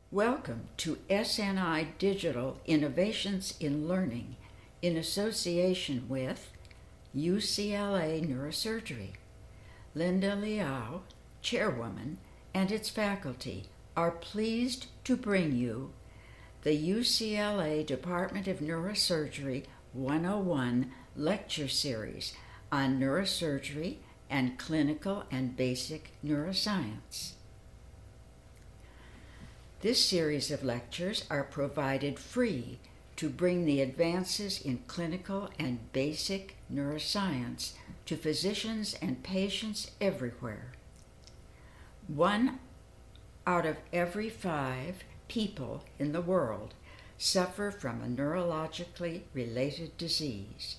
Welcome to SNI Digital Innovations in Learning in association with UCLA Neurosurgery. Linda Liao, chairwoman, and its faculty are pleased to bring you the UCLA Department of Neurosurgery 101 lecture series on neurosurgery and clinical and basic neuroscience. This series of lectures are provided free to bring the advances in clinical and basic neuroscience to physicians and patients everywhere. 1 out of every 5 people in the world suffer from a neurologically related disease.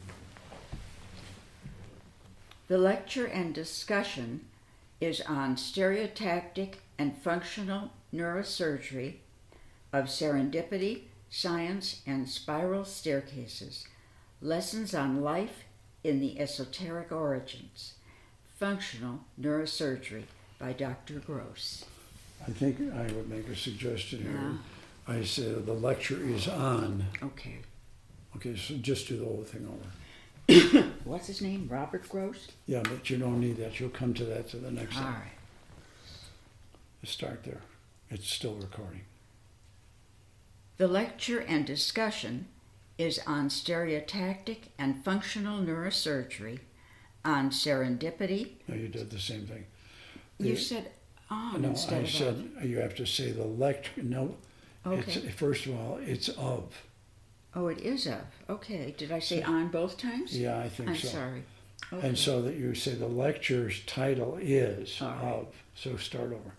The lecture and discussion is on stereotactic and functional neurosurgery of serendipity, science, and spiral staircases, lessons on life in the esoteric origins, functional neurosurgery by Dr. Gross. I think I would make a suggestion here. I say the lecture is on. Okay. Okay, so just do the whole thing over. What's his name? Robert Gross? Yeah, but you don't need that. You'll come to that to the next All time. right. Let's start there. It's still recording. The lecture and discussion is on stereotactic and functional neurosurgery, on serendipity. No, you did the same thing. You said on No, instead I of said you have to say the lecture. No, Okay. First of all, it's of. Oh, it is of. Okay. Did I say on both times? Yeah, I think I'm so. sorry. Okay. And so that you say the lecture's title is All right. of. So start over.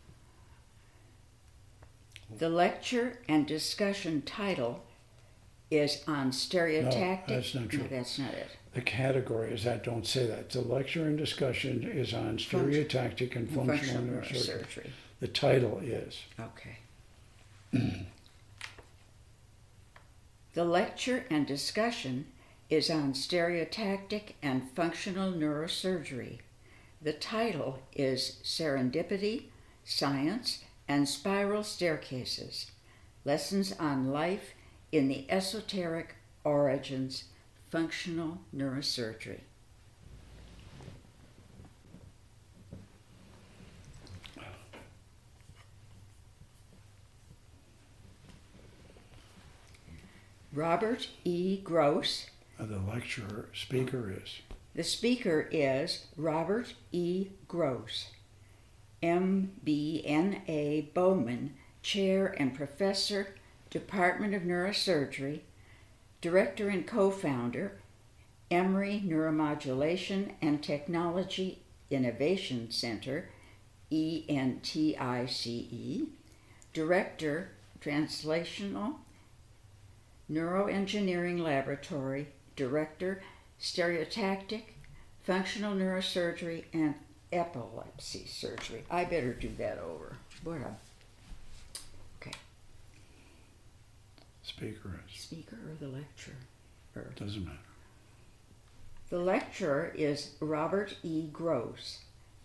The lecture and discussion title is on stereotactic. No, that's not true. No, that's not it. The category is that. Don't say that. The lecture and discussion is on stereotactic and functional neurosurgery. The title is. Okay. The lecture and discussion is on stereotactic and functional neurosurgery. The title is Serendipity, Science, and Spiral Staircases, Lessons on Life in the Esoteric Origins, Functional Neurosurgery. Robert E. Gross. The lecturer speaker is. The speaker is Robert E. Gross, MBNA Bowman, Chair and Professor, Department of Neurosurgery, Director and Co-founder, Emory Neuromodulation and Technology Innovation Center, ENTICE, Director, Translational Neuroengineering Laboratory, Director, Stereotactic, Functional Neurosurgery, and Epilepsy Surgery. I better do that over. Okay. Speaker is. Speaker or the lecturer? Doesn't matter. The lecturer is Robert E. Gross,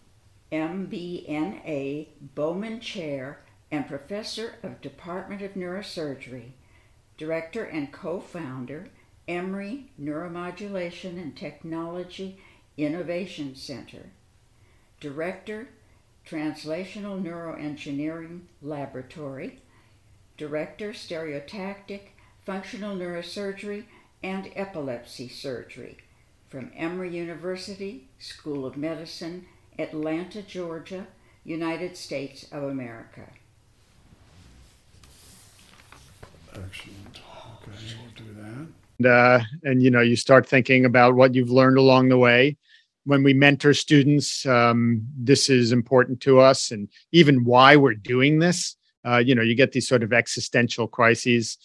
MBNA Bowman Chair and Professor of Department of Neurosurgery, Director and Co-founder, Emory Neuromodulation and Technology Innovation Center, Director, Translational Neuroengineering Laboratory, Director, Stereotactic, Functional Neurosurgery, and Epilepsy Surgery from Emory University, School of Medicine, Atlanta, Georgia, United States of America. Excellent. Okay, we'll do that. And you start thinking about what you've learned along the way. When we mentor students, this is important to us, and even why we're doing this. You get these sort of existential crises,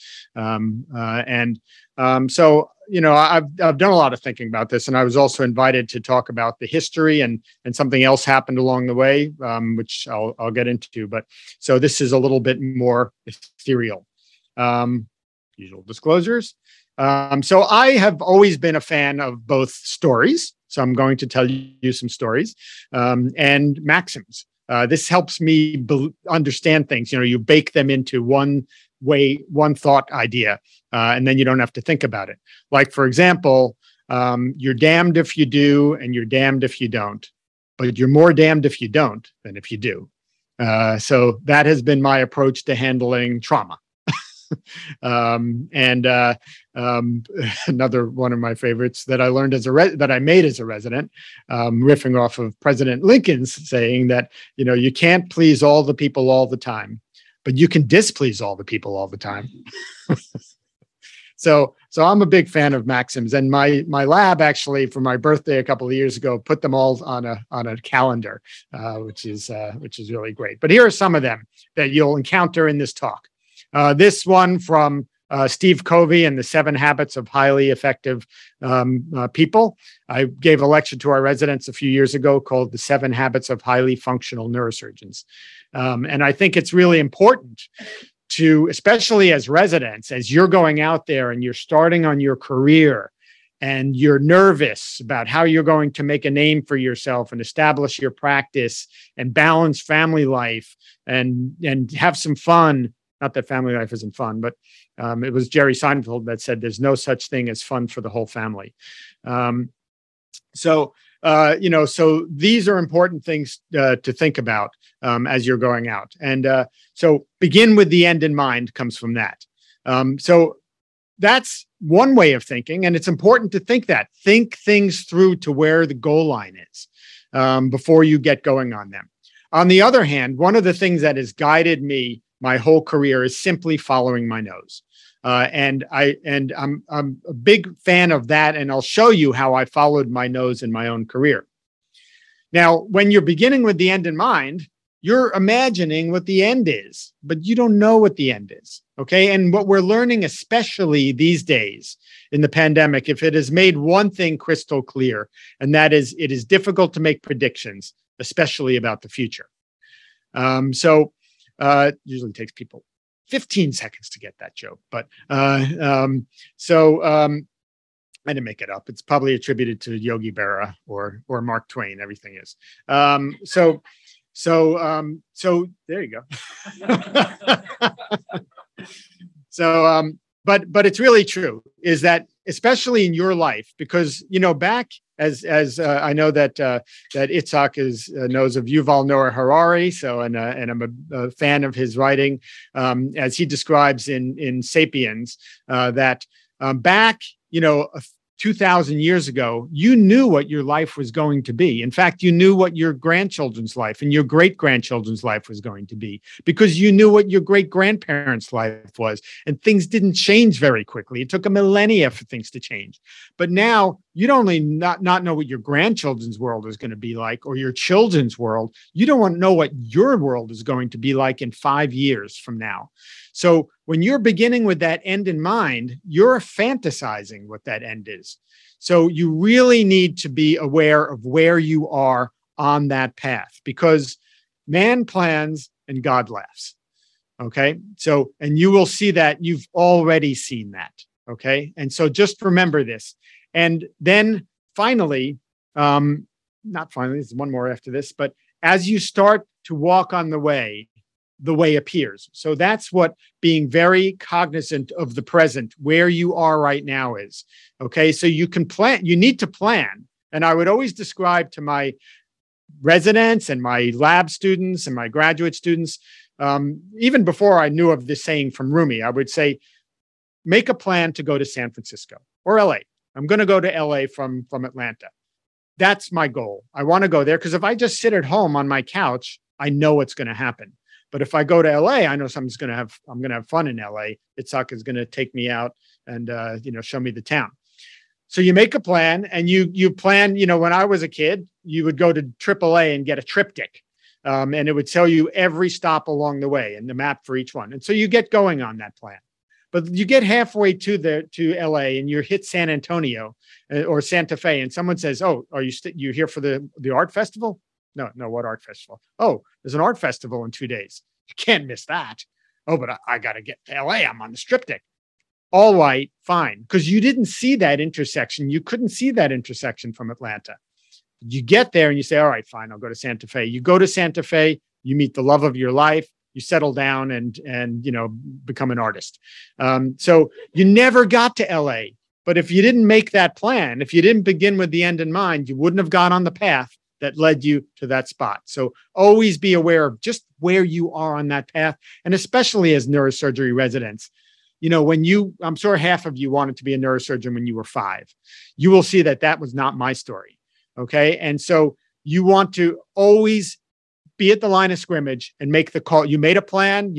so I've done a lot of thinking about this, and I was also invited to talk about the history and something else happened along the way, which I'll get into. But so this is a little bit more ethereal. Usual disclosures. So I have always been a fan of both stories. So I'm going to tell you some stories and maxims. This helps me understand things. You bake them into one thought idea, and then you don't have to think about it. Like, for example, you're damned if you do, and you're damned if you don't, but you're more damned if you don't than if you do. So that has been my approach to handling trauma. Another one of my favorites that I learned that I made as a resident, riffing off of President Lincoln's saying that, you can't please all the people all the time, but you can displease all the people all the time. So I'm a big fan of maxims, and my lab actually, for my birthday a couple of years ago, put them all on a calendar, which is really great. But here are some of them that you'll encounter in this talk. This one from Steve Covey and the 7 Habits of Highly Effective People. I gave a lecture to our residents a few years ago called The 7 Habits of Highly Functional Neurosurgeons. And I think it's really important to, especially as residents, as you're going out there and you're starting on your career and you're nervous about how you're going to make a name for yourself and establish your practice and balance family life and have some fun. Not that family life isn't fun, but it was Jerry Seinfeld that said there's no such thing as fun for the whole family. So these are important things to think about as you're going out. And so begin with the end in mind comes from that. So that's one way of thinking. And it's important to think that. Think things through to where the goal line is before you get going on them. On the other hand, one of the things that has guided me my whole career is simply following my nose. And I'm a big fan of that. And I'll show you how I followed my nose in my own career. Now, when you're beginning with the end in mind, you're imagining what the end is, but you don't know what the end is. Okay. And what we're learning, especially these days in the pandemic, if it has made one thing crystal clear, and that is it is difficult to make predictions, especially about the future. Usually takes people 15 seconds to get that joke, but I didn't make it up. It's probably attributed to Yogi Berra or Mark Twain. Everything is. So there you go. But it's really true, is that especially in your life, because back as I know that Itzhak knows of Yuval Noah Harari, and I'm a fan of his writing, as he describes in *Sapiens*, that back 2,000 years ago, you knew what your life was going to be. In fact, you knew what your grandchildren's life and your great-grandchildren's life was going to be, because you knew what your great-grandparents' life was. And things didn't change very quickly. It took a millennia for things to change. But now, you don't only not know what your grandchildren's world is going to be like, or your children's world, you don't want to know what your world is going to be like in 5 years from now. So when you're beginning with that end in mind, you're fantasizing what that end is. So you really need to be aware of where you are on that path, because man plans and God laughs. Okay. So, and you will see that. You've already seen that. Okay. And so just remember this. And then finally, not finally, there's one more after this, but as you start to walk on the way appears. So that's what being very cognizant of the present, where you are right now is. Okay. So you can plan, you need to plan. And I would always describe to my residents and my lab students and my graduate students, even before I knew of this saying from Rumi, I would say, make a plan to go to San Francisco or LA. I'm going to go to LA from Atlanta. That's my goal. I want to go there because if I just sit at home on my couch, I know what's going to happen. But if I go to LA, I know I'm going to have fun in LA. Itzhak is going to take me out and, show me the town. So you make a plan and you plan, when I was a kid, you would go to AAA and get a triptych. And it would tell you every stop along the way and the map for each one. And so you get going on that plan. But you get halfway to LA and you hit San Antonio or Santa Fe, and someone says, "Oh, are you here for the art festival?" No, what art festival? Oh, there's an art festival in 2 days. You can't miss that. Oh, but I got to get to LA. I'm on the triptych. All right, fine. Because you didn't see that intersection. You couldn't see that intersection from Atlanta. You get there and you say, all right, fine, I'll go to Santa Fe. You go to Santa Fe, you meet the love of your life, you settle down and become an artist. So you never got to LA. But if you didn't make that plan, if you didn't begin with the end in mind, you wouldn't have got on the path that led you to that spot. So always be aware of just where you are on that path. And especially as neurosurgery residents, I'm sure half of you wanted to be a neurosurgeon when you were 5. You will see that was not my story. Okay. And so you want to always be at the line of scrimmage and make the call. You made a plan,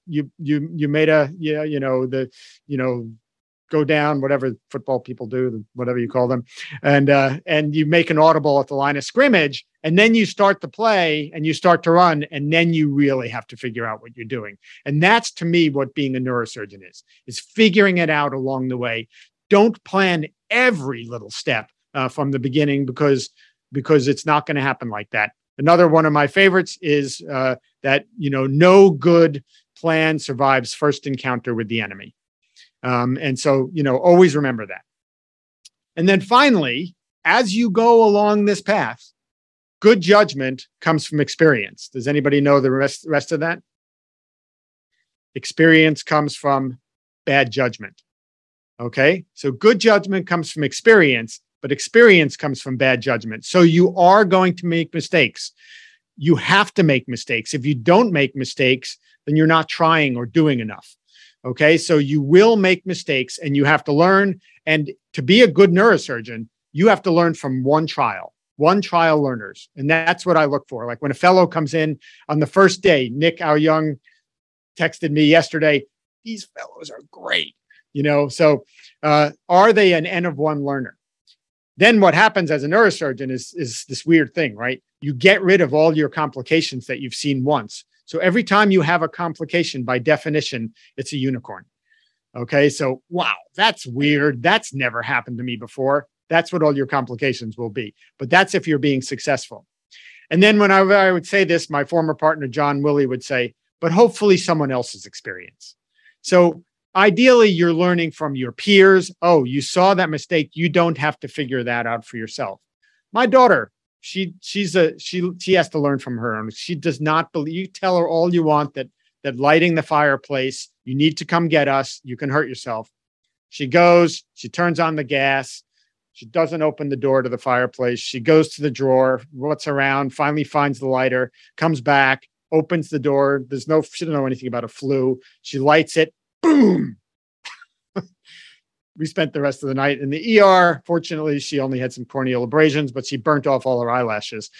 go down, whatever football people do, whatever you call them. And you make an audible at the line of scrimmage, and then you start to play and you start to run, and then you really have to figure out what you're doing. And that's, to me, what being a neurosurgeon is figuring it out along the way. Don't plan every little step from the beginning because it's not going to happen like that. Another one of my favorites is that no good plan survives first encounter with the enemy. And so, always remember that. And then finally, as you go along this path, good judgment comes from experience. Does anybody know the rest of that? Experience comes from bad judgment. Okay. So good judgment comes from experience, but experience comes from bad judgment. So you are going to make mistakes. You have to make mistakes. If you don't make mistakes, then you're not trying or doing enough. Okay, so you will make mistakes and you have to learn. And to be a good neurosurgeon, you have to learn from one trial learners. And that's what I look for. Like when a fellow comes in on the first day, Nick, our young, texted me yesterday, these fellows are great. So are they an N of 1 learner? Then what happens as a neurosurgeon is this weird thing, right? You get rid of all your complications that you've seen once. So every time you have a complication, by definition, it's a unicorn. Okay, so wow, that's weird. That's never happened to me before. That's what all your complications will be. But that's if you're being successful. And then when I would say this, my former partner, John Willie, would say, but hopefully someone else's experience. So ideally, you're learning from your peers. Oh, you saw that mistake. You don't have to figure that out for yourself. My daughter, she has to learn from her own. She does not believe. You tell her all you want that lighting the fireplace, you need to come get us, you can hurt yourself. She goes, she turns on the gas, she doesn't open the door to the fireplace. She goes to the drawer, what's around, finally finds the lighter, comes back, opens the door. She doesn't know anything about a flue. She lights it, boom. We spent the rest of the night in the ER. Fortunately, she only had some corneal abrasions, but she burnt off all her eyelashes.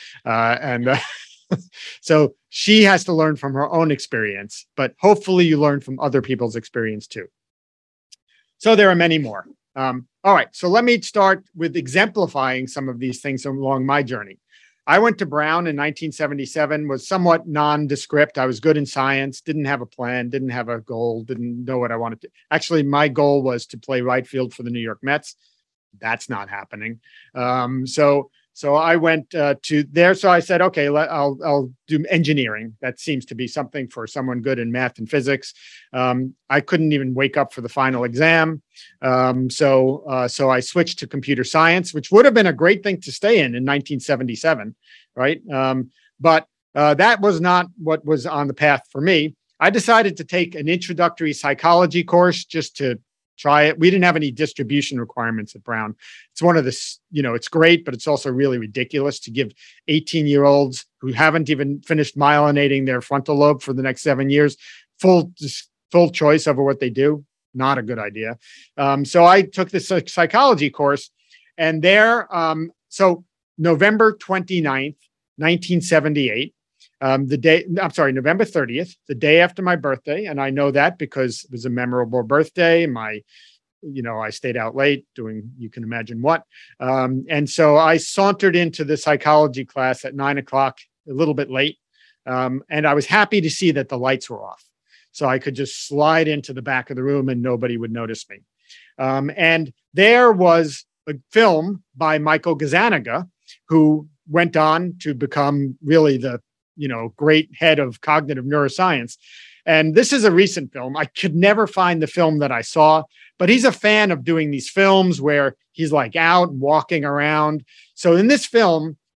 So she has to learn from her own experience, but hopefully you learn from other people's experience too. So there are many more. All right, so let me start with exemplifying some of these things along my journey. I went to Brown in 1977, was somewhat nondescript. I was good in science, didn't have a plan, didn't have a goal, didn't know what I wanted to. Actually, my goal was to play right field for the New York Mets. That's not happening. So I went to there. So I said, okay, I'll do engineering. That seems to be something for someone good in math and physics. I couldn't even wake up for the final exam. So I switched to computer science, which would have been a great thing to stay in 1977, right? But that was not what was on the path for me. I decided to take an introductory psychology course just to try it. We didn't have any distribution requirements at Brown. It's one of this, it's great, but it's also really ridiculous to give 18-year-olds who haven't even finished myelinating their frontal lobe for the next 7 years full choice over what they do. Not a good idea. So I took this psychology course, and there, so November 29th, 1978, November 30th, the day after my birthday. And I know that because it was a memorable birthday. I stayed out late doing, you can imagine what. And so I sauntered into the psychology class at 9:00, a little bit late. And I was happy to see that the lights were off. So I could just slide into the back of the room and nobody would notice me. And there was a film by Michael Gazzaniga, who went on to become really the great head of cognitive neuroscience. And this is a recent film. I could never find the film that I saw, but he's a fan of doing these films where he's like out and walking around. So in this film,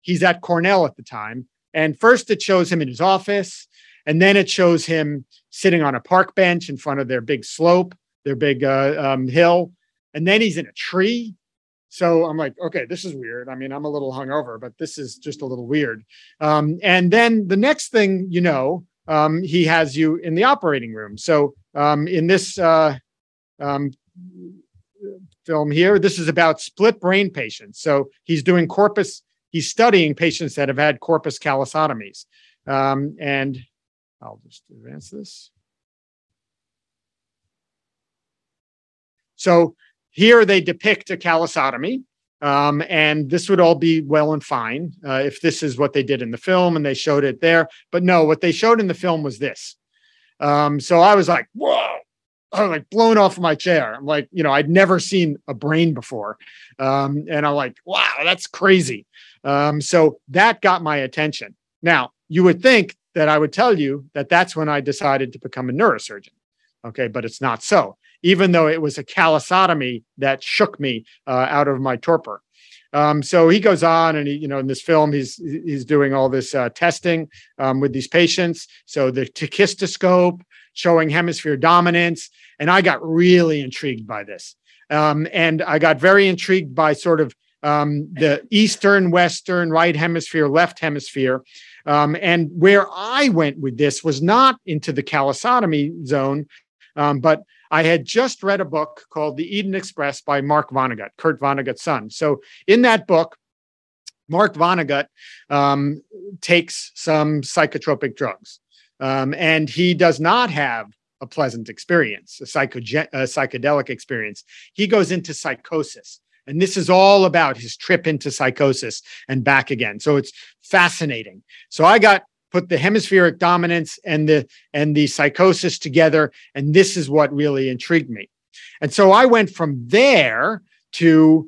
he's at Cornell at the time. And first it shows him in his office, and then it shows him sitting on a park bench in front of their big slope, their big hill. And then he's in a tree. So I'm like, okay, this is weird. I mean, I'm a little hungover, but this is just a little weird. And then the next thing you know, he has you in the operating room. So in this film here, this is about split brain patients. So he's studying patients that have had corpus callosotomies. And I'll just advance this. So here they depict a callosotomy, and this would all be well and fine if this is what they did in the film and they showed it there. But no, what they showed in the film was this. So I was like, whoa, I was like blown off my chair. I'm like, I'd never seen a brain before. And I'm like, wow, that's crazy. So that got my attention. Now, you would think that I would tell you that that's when I decided to become a neurosurgeon. Okay, but it's not so. Even though it was a callosotomy that shook me out of my torpor. So he goes on, and in this film, he's doing all this testing with these patients. So the tachistoscope showing hemisphere dominance, and I got really intrigued by this. And I got very intrigued by sort of the eastern, western, right hemisphere, left hemisphere. And where I went with this was not into the callosotomy zone, but I had just read a book called The Eden Express by Mark Vonnegut, Kurt Vonnegut's son. So in that book, Mark Vonnegut takes some psychotropic drugs, and he does not have a pleasant experience, a psychedelic experience. He goes into psychosis. And this is all about his trip into psychosis and back again. So it's fascinating. So I put the hemispheric dominance and the psychosis together, and this is what really intrigued me. And so I went from there to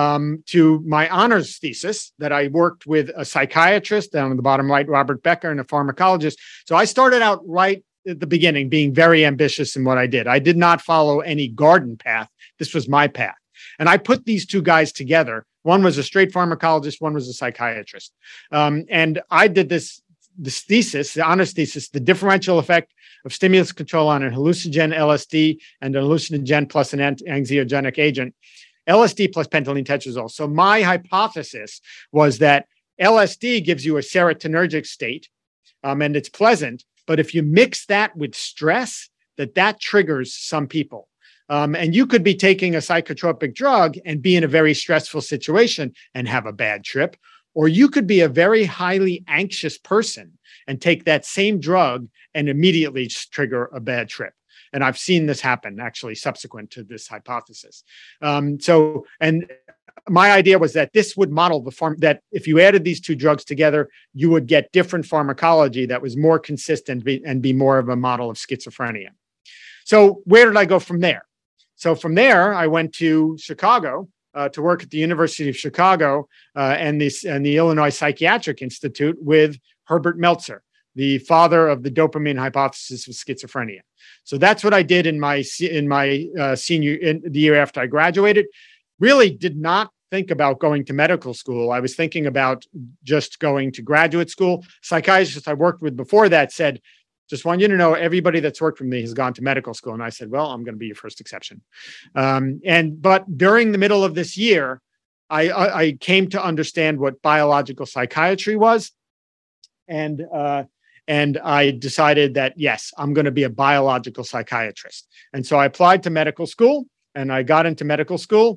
my honors thesis that I worked with a psychiatrist down in the bottom right, Robert Becker, and a pharmacologist. So I started out right at the beginning being very ambitious in what I did. I did not follow any garden path. This was my path. And I put these two guys together. One was a straight pharmacologist, one was a psychiatrist. And I did this thesis, the honors thesis, the differential effect of stimulus control on a hallucinogen LSD and a hallucinogen plus an anxiogenic agent, LSD plus pentylene tetrazole. So my hypothesis was that LSD gives you a serotonergic state, and it's pleasant. But if you mix that with stress, that triggers some people. And you could be taking a psychotropic drug and be in a very stressful situation and have a bad trip. Or you could be a very highly anxious person and take that same drug and immediately trigger a bad trip. And I've seen this happen actually subsequent to this hypothesis. And my idea was that this would model that if you added these two drugs together, you would get different pharmacology that was more consistent and be more of a model of schizophrenia. So where did I go from there? So from there, I went to Chicago to work at the University of Chicago and the Illinois Psychiatric Institute with Herbert Meltzer, the father of the dopamine hypothesis of schizophrenia. So that's what I did in my the year after I graduated. Really did not think about going to medical school. I was thinking about just going to graduate school. Psychiatrists I worked with before that said, just want you to know everybody that's worked with me has gone to medical school. And I said, well, I'm going to be your first exception. But during the middle of this year, I came to understand what biological psychiatry was. And I decided that, yes, I'm going to be a biological psychiatrist. And so I applied to medical school and I got into medical school.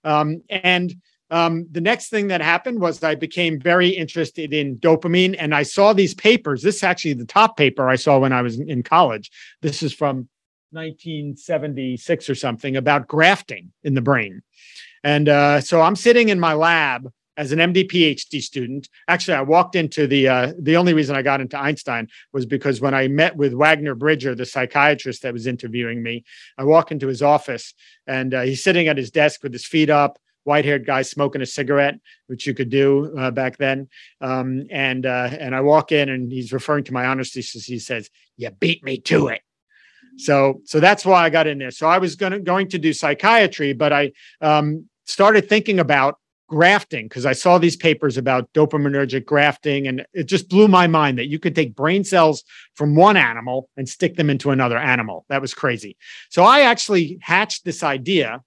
The next thing that happened was I became very interested in dopamine, and I saw these papers. This is actually the top paper I saw when I was in college. This is from 1976 or something about grafting in the brain. And so I'm sitting in my lab as an MD PhD student. Actually, I walked into the only reason I got into Einstein was because when I met with Wagner Bridger, the psychiatrist that was interviewing me, I walk into his office and he's sitting at his desk with his feet up, white-haired guy smoking a cigarette, which you could do back then. And I walk in and he's referring to my honors thesis. He says, "You beat me to it." So that's why I got in there. So I was going to do psychiatry, but I started thinking about grafting, because I saw these papers about dopaminergic grafting, and it just blew my mind that you could take brain cells from one animal and stick them into another animal. That was crazy. So I actually hatched this idea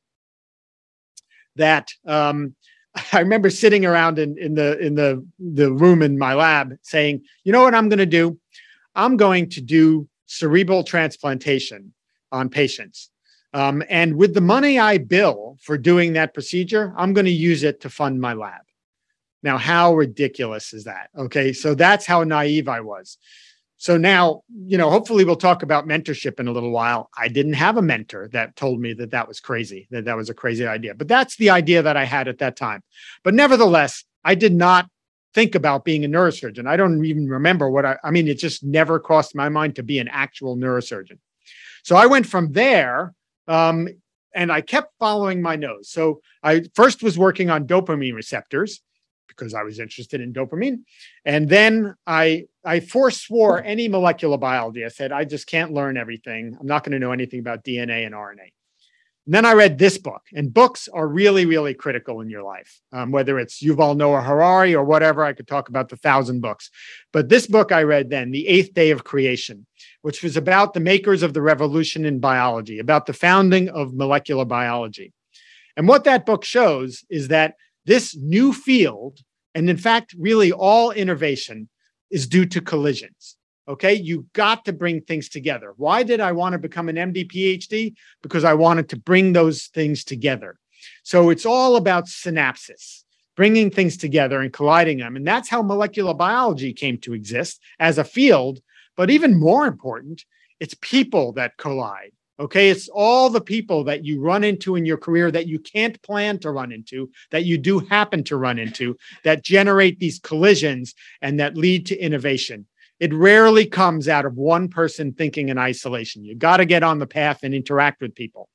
that I remember sitting around in the room in my lab saying, you know what I'm going to do? I'm going to do cerebral transplantation on patients. And with the money I bill for doing that procedure, I'm going to use it to fund my lab. Now, how ridiculous is that? Okay, so that's how naive I was. So now, hopefully we'll talk about mentorship in a little while. I didn't have a mentor that told me that that was crazy, that was a crazy idea. But that's the idea that I had at that time. But nevertheless, I did not think about being a neurosurgeon. I don't even remember it just never crossed my mind to be an actual neurosurgeon. So I went from there, and I kept following my nose. So I first was working on dopamine receptors because I was interested in dopamine. And then I forswore any molecular biology. I said, I just can't learn everything. I'm not going to know anything about DNA and RNA. And then I read this book, and books are really, really critical in your life, whether it's Yuval Noah Harari or whatever. I could talk about the 1,000 books. But this book I read then, The Eighth Day of Creation, which was about the makers of the revolution in biology, about the founding of molecular biology. And what that book shows is that this new field, and in fact, really all innovation, is due to collisions. Okay, you got to bring things together. Why did I want to become an MD PhD? Because I wanted to bring those things together. So it's all about synapses, bringing things together and colliding them. And that's how molecular biology came to exist as a field. But even more important, it's people that collide. Okay, it's all the people that you run into in your career that you can't plan to run into, that you do happen to run into, that generate these collisions and that lead to innovation. It rarely comes out of one person thinking in isolation. You got to get on the path and interact with people.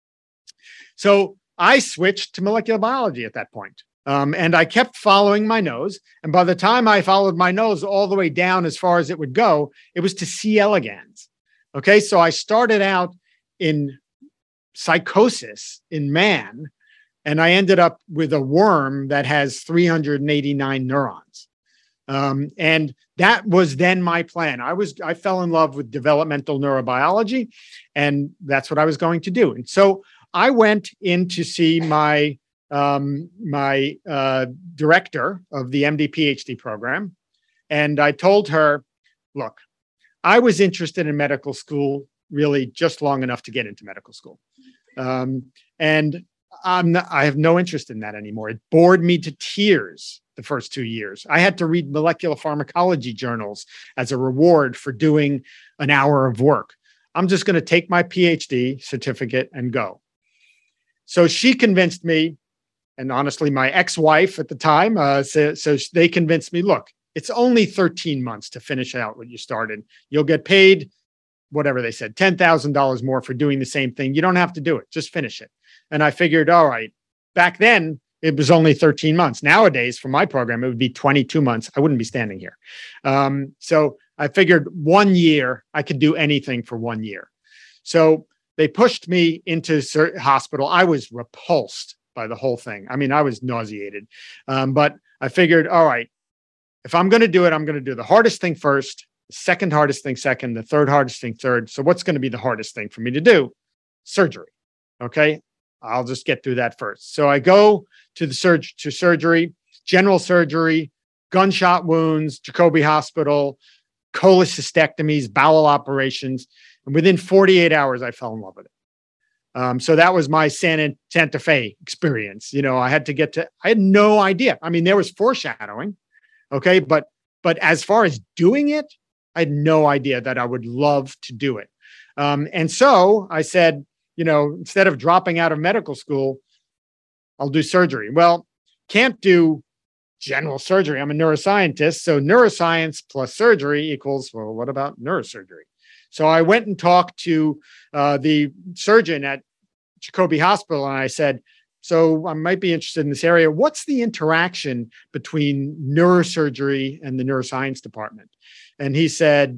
So I switched to molecular biology at that point. And I kept following my nose. And by the time I followed my nose all the way down as far as it would go, it was to C. elegans. Okay, so I started out in psychosis in man, and I ended up with a worm that has 389 neurons. And that was then my plan. I fell in love with developmental neurobiology, and that's what I was going to do. And so I went in to see my director of the MD PhD program, and I told her, look, I was interested in medical school really just long enough to get into medical school. And I have no interest in that anymore. It bored me to tears the first 2 years. I had to read molecular pharmacology journals as a reward for doing an hour of work. I'm just going to take my PhD certificate and go. So she convinced me, and honestly, my ex-wife at the time, so they convinced me, look, it's only 13 months to finish out what you started. You'll get paid, whatever they said, $10,000 more for doing the same thing. You don't have to do it. Just finish it. And I figured, all right, back then, it was only 13 months. Nowadays, for my program, it would be 22 months. I wouldn't be standing here. So I figured 1 year, I could do anything for 1 year. So they pushed me into hospital. I was repulsed by the whole thing. I mean, I was nauseated. But I figured, all right, if I'm going to do it, I'm going to do the hardest thing first, the second hardest thing second, the third hardest thing third. So what's going to be the hardest thing for me to do? Surgery. Okay. I'll just get through that first. So I go to surgery, general surgery, gunshot wounds, Jacobi Hospital, cholecystectomies, bowel operations. And within 48 hours, I fell in love with it. So that was my Santa Fe experience. I had no idea. I mean, there was foreshadowing. Okay. But as far as doing it, I had no idea that I would love to do it. And so I said, instead of dropping out of medical school, I'll do surgery. Well, can't do general surgery. I'm a neuroscientist. So neuroscience plus surgery equals, well, what about neurosurgery? So I went and talked to the surgeon at Jacobi Hospital, and I said, so I might be interested in this area. What's the interaction between neurosurgery and the neuroscience department? And he said,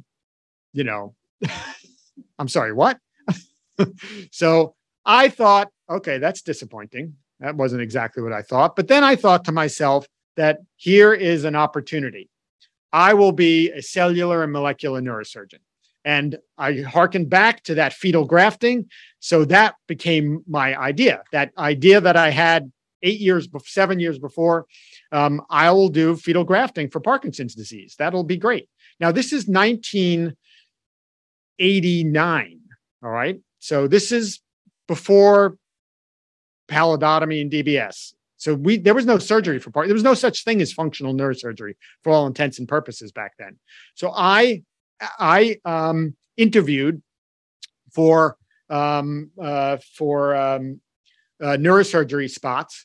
I'm sorry, what? So I thought, okay, that's disappointing. that wasn't exactly what I thought. But then I thought to myself that here is an opportunity. I will be a cellular and molecular neurosurgeon. And I hearkened back to that fetal grafting. So that became my idea. That idea that I had 7 years before, I will do fetal grafting for Parkinson's disease. That'll be great. Now, this is 1989. All right. So this is before pallidotomy and DBS. So there was no surgery for there was no such thing as functional neurosurgery for all intents and purposes back then. So I interviewed for neurosurgery spots.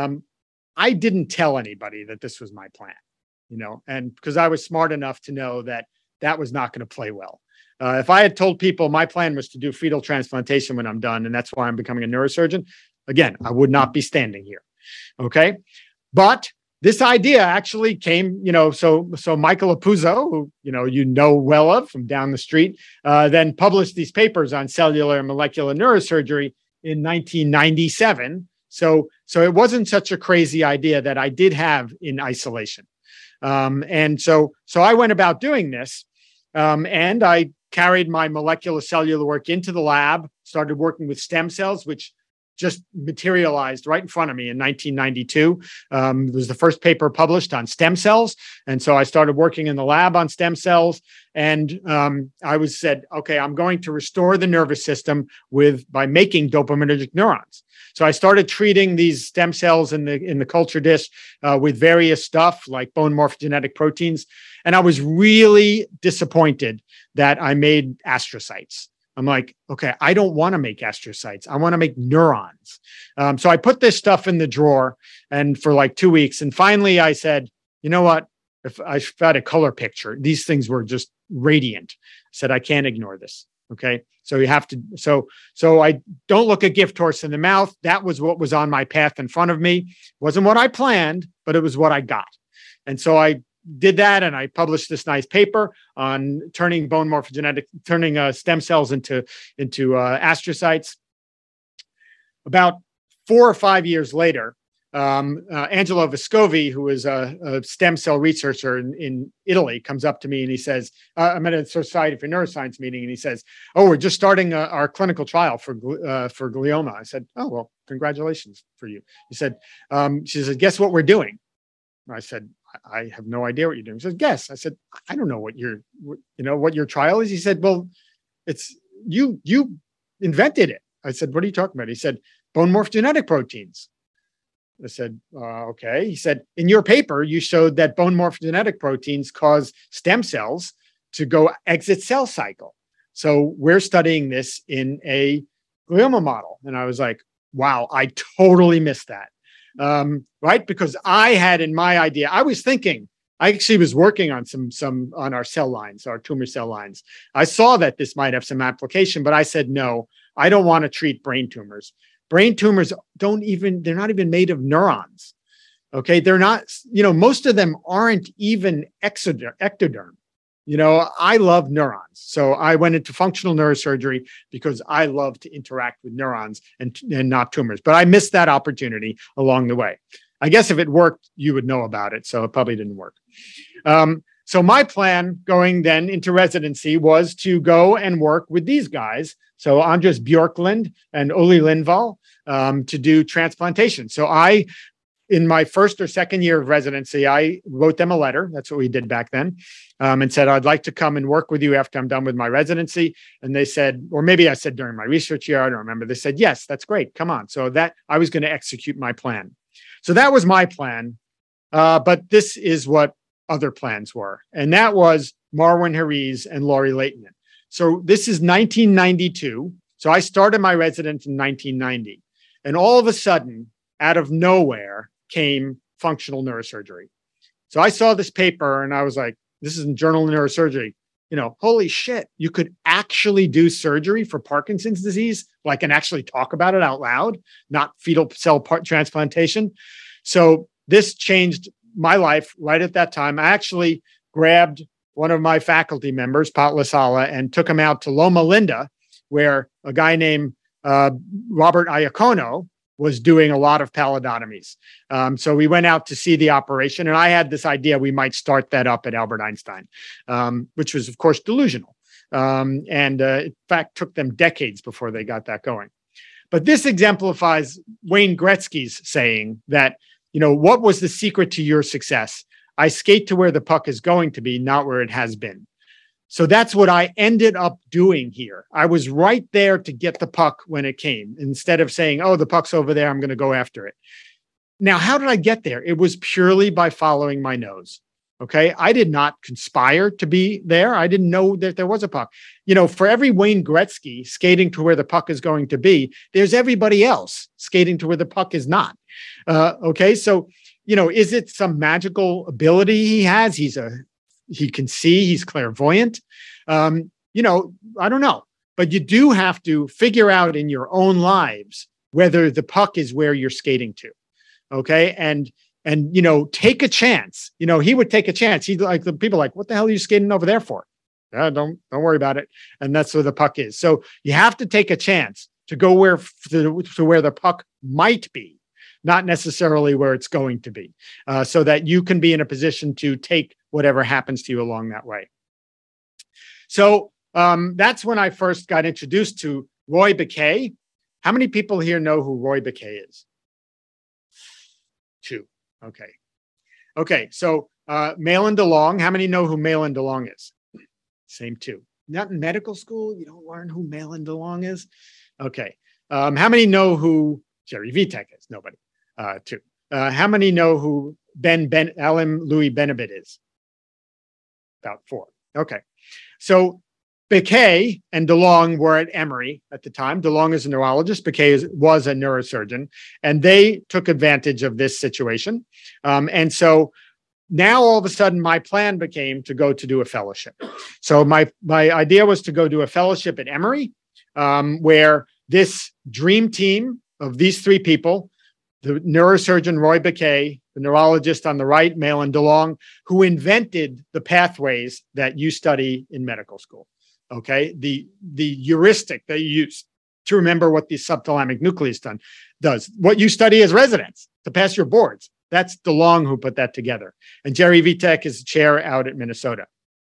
I didn't tell anybody that this was my plan, and because I was smart enough to know that that was not going to play well. If I had told people my plan was to do fetal transplantation when I'm done, and that's why I'm becoming a neurosurgeon, again, I would not be standing here. Okay. But this idea actually came, so Michael Apuzzo, who, you know well of from down the street, then published these papers on cellular and molecular neurosurgery in 1997. So it wasn't such a crazy idea that I did have in isolation. And so I went about doing this, and I carried my molecular cellular work into the lab, started working with stem cells, which just materialized right in front of me in 1992. It was the first paper published on stem cells. And so I started working in the lab on stem cells. And I said, okay, I'm going to restore the nervous system by making dopaminergic neurons. So I started treating these stem cells in the culture dish with various stuff like bone morphogenetic proteins. And I was really disappointed that I made astrocytes. I'm like, okay, I don't want to make astrocytes. I want to make neurons. So I put this stuff in the drawer and for like 2 weeks. And finally I said, you know what? If I had a color picture, these things were just radiant. I said, I can't ignore this. Okay. So you have to, so I don't look a gift horse in the mouth. That was what was on my path in front of me. It wasn't what I planned, but it was what I got. And so I did that, and I published this nice paper on turning stem cells into astrocytes. About 4 or 5 years later, Angelo Vescovi, who is a stem cell researcher in Italy, comes up to me and he says, I'm at a Society for Neuroscience meeting, and he says, oh, we're just starting our clinical trial for glioma. I said, oh, well, congratulations for you. She said, guess what we're doing? I said, I have no idea what you're doing. He said, guess. I said, I don't know what your trial is. He said, well, it's you invented it. I said, what are you talking about? He said, bone morphogenetic proteins. I said, okay. He said, in your paper, you showed that bone morphogenetic proteins cause stem cells to go exit cell cycle. So we're studying this in a glioma model. And I was like, wow, I totally missed that. Right? Because I had in my idea, I actually was working on on our cell lines, our tumor cell lines. I saw that this might have some application, but I said, no, I don't want to treat brain tumors. Brain tumors they're not even made of neurons. Okay. They're not, most of them aren't even ectoderm. I love neurons. So I went into functional neurosurgery because I love to interact with neurons and not tumors. But I missed that opportunity along the way. I guess if it worked, you would know about it. So it probably didn't work. So my plan going then into residency was to go and work with these guys. So Andres Bjorklund and Uli Lindvall to do transplantation. So in my first or second year of residency, I wrote them a letter. That's what we did back then. And said, I'd like to come and work with you after I'm done with my residency. And they said, or maybe I said during my research year, I don't remember. They said, yes, that's great. Come on. So that I was going to execute my plan. So that was my plan. But this is what other plans were. And that was Marwan Hariz and Laurie Leighton. So this is 1992. So I started my residence in 1990. And all of a sudden, out of nowhere, came functional neurosurgery. So I saw this paper and I was like, this is in Journal of Neurosurgery. Holy shit, you could actually do surgery for Parkinson's disease, and actually talk about it out loud, not fetal cell transplantation. So this changed my life right at that time. I actually grabbed one of my faculty members, Pat Lasala, and took him out to Loma Linda, where a guy named Robert Iacono, was doing a lot of pallidotomies. So we went out to see the operation, and I had this idea we might start that up at Albert Einstein, which was, of course, delusional. In fact, took them decades before they got that going. But this exemplifies Wayne Gretzky's saying that, what was the secret to your success? I skate to where the puck is going to be, not where it has been. So that's what I ended up doing here. I was right there to get the puck when it came, instead of saying, oh, the puck's over there, I'm going to go after it. Now, how did I get there? It was purely by following my nose. Okay. I did not conspire to be there. I didn't know that there was a puck. For every Wayne Gretzky skating to where the puck is going to be, there's everybody else skating to where the puck is not. Okay. So, is it some magical ability he has? He can see, he's clairvoyant. I don't know, but you do have to figure out in your own lives whether the puck is where you're skating to. Okay. And take a chance. He would take a chance. He'd like the people like, what the hell are you skating over there for? Don't worry about it. And that's where the puck is. So you have to take a chance to go to where the puck might be, not necessarily where it's going to be, so that you can be in a position to take whatever happens to you along that way. So that's when I first got introduced to Roy Baquet. How many people here know who Roy Baquet is? 2. Okay. So Mahlon DeLong. How many know who Mahlon DeLong is? Same 2. Not in medical school. You don't learn who Mahlon DeLong is. Okay. How many know who Jerry Vitek is? Nobody. 2. How many know who Alan Louis Benabit is? About 4. Okay. So Baquet and DeLong were at Emory at the time. DeLong is a neurologist. Baquet was a neurosurgeon, and they took advantage of this situation. And so now all of a sudden my plan became to go to do a fellowship. So my idea was to go do a fellowship at Emory, where this dream team of these 3 people, the neurosurgeon Roy Baquet, the neurologist on the right, Mahlon DeLong, who invented the pathways that you study in medical school. Okay, the heuristic that you use to remember what the subthalamic nucleus does, what you study as residents to pass your boards. That's DeLong who put that together. And Jerry Vitek is the chair out at Minnesota.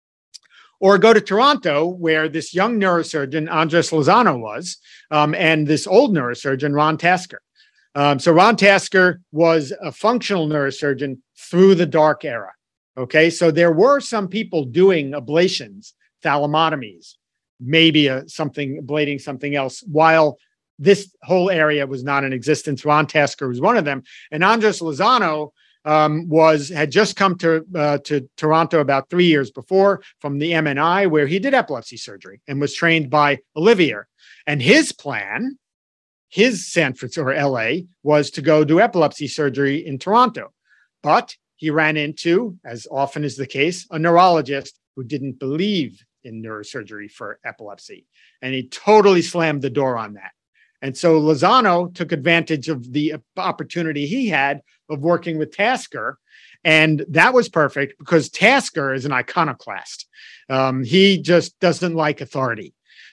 Or go to Toronto, where this young neurosurgeon, Andres Lozano, was, and this old neurosurgeon, Ron Tasker. So Ron Tasker was a functional neurosurgeon through the dark era. Okay, so there were some people doing ablations, thalamotomies, maybe ablating something else, while this whole area was not in existence. Ron Tasker was one of them. And Andres Lozano had just come to Toronto about 3 years before from the MNI, where he did epilepsy surgery and was trained by Olivier. And his plan, his San Francisco or LA, was to go do epilepsy surgery in Toronto. But he ran into, as often is the case, a neurologist who didn't believe in neurosurgery for epilepsy. And he totally slammed the door on that. And so Lozano took advantage of the opportunity he had of working with Tasker. And that was perfect because Tasker is an iconoclast. He just doesn't like authority.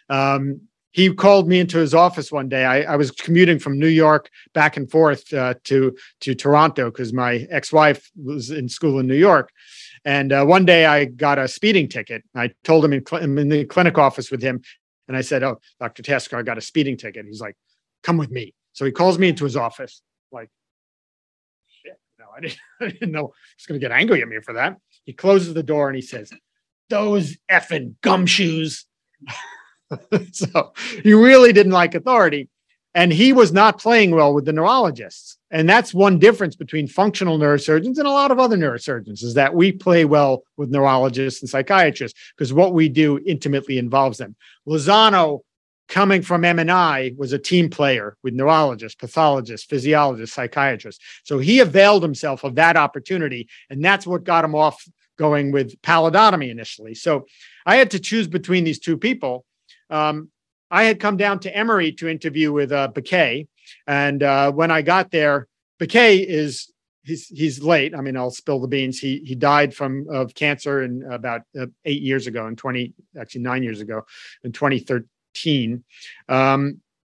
He called me into his office one day. I was commuting from New York back and forth to Toronto because my ex-wife was in school in New York. And one day I got a speeding ticket. I told him in the clinic office with him. And I said, oh, Dr. Tasker, I got a speeding ticket. He's like, come with me. So he calls me into his office. Like, shit, no, I didn't know he's going to get angry at me for that. He closes the door and he says, those effing gumshoes. So he really didn't like authority. And he was not playing well with the neurologists. And that's one difference between functional neurosurgeons and a lot of other neurosurgeons, is that we play well with neurologists and psychiatrists because what we do intimately involves them. Lozano, coming from MNI, was a team player with neurologists, pathologists, physiologists, psychiatrists. So he availed himself of that opportunity. And that's what got him off going with pallidotomy initially. So I had to choose between these 2 people. I had come down to Emory to interview with Baquet. And when I got there, Baquet he's late. I mean, I'll spill the beans. He died of cancer in about 8 years ago, 9 years ago, in 2013.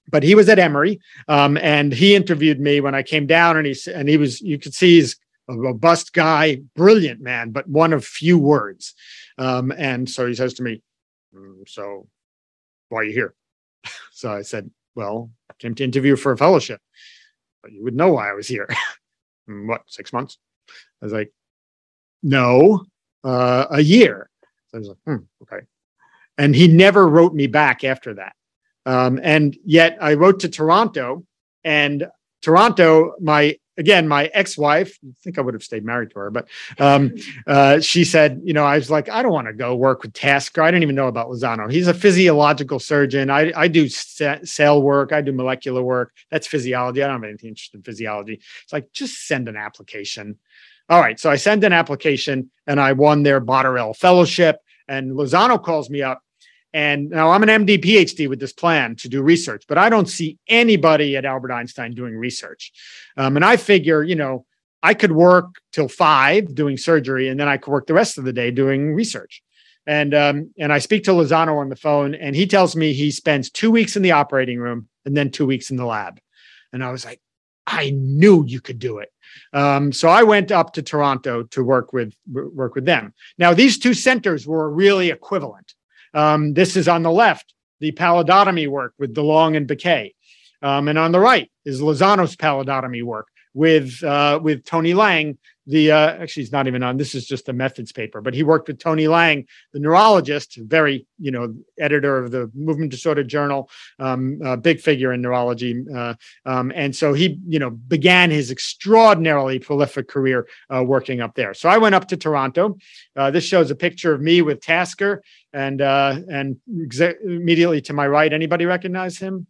but he was at Emory, and he interviewed me when I came down, and he was, you could see he's a robust guy, brilliant man, but one of few words. And so he says to me, so why are you here? So I said, well, I came to interview for a fellowship, but you would know why I was here. What, 6 months? I was like, no, a year. So I was like, okay. And he never wrote me back after that. And yet I wrote to Toronto, and Toronto, my ex-wife, I think I would have stayed married to her, but she said, I was like, I don't want to go work with Tasker. I didn't even know about Lozano. He's a physiological surgeon. I do cell work. I do molecular work. That's physiology. I don't have anything interested in physiology. It's like, just send an application. All right. So I sent an application and I won their Botterill Fellowship, and Lozano calls me up. And now I'm an MD PhD with this plan to do research, but I don't see anybody at Albert Einstein doing research. And I figure, I could work till 5 doing surgery, and then I could work the rest of the day doing research. And I speak to Lozano on the phone, and he tells me he spends 2 weeks in the operating room and then 2 weeks in the lab. And I was like, I knew you could do it. So I went up to Toronto to work with them. Now, these two centers were really equivalent. This is on the left, the pallidotomy work with DeLong and Baquet. And on the right is Lozano's pallidotomy work with Tony Lang. Actually, he's not even on. This is just a methods paper, but he worked with Tony Lang, the neurologist, very, editor of the Movement Disorder Journal, a big figure in neurology. And so he, began his extraordinarily prolific career working up there. So I went up to Toronto. This shows a picture of me with Tasker, and immediately to my right, anybody recognize him?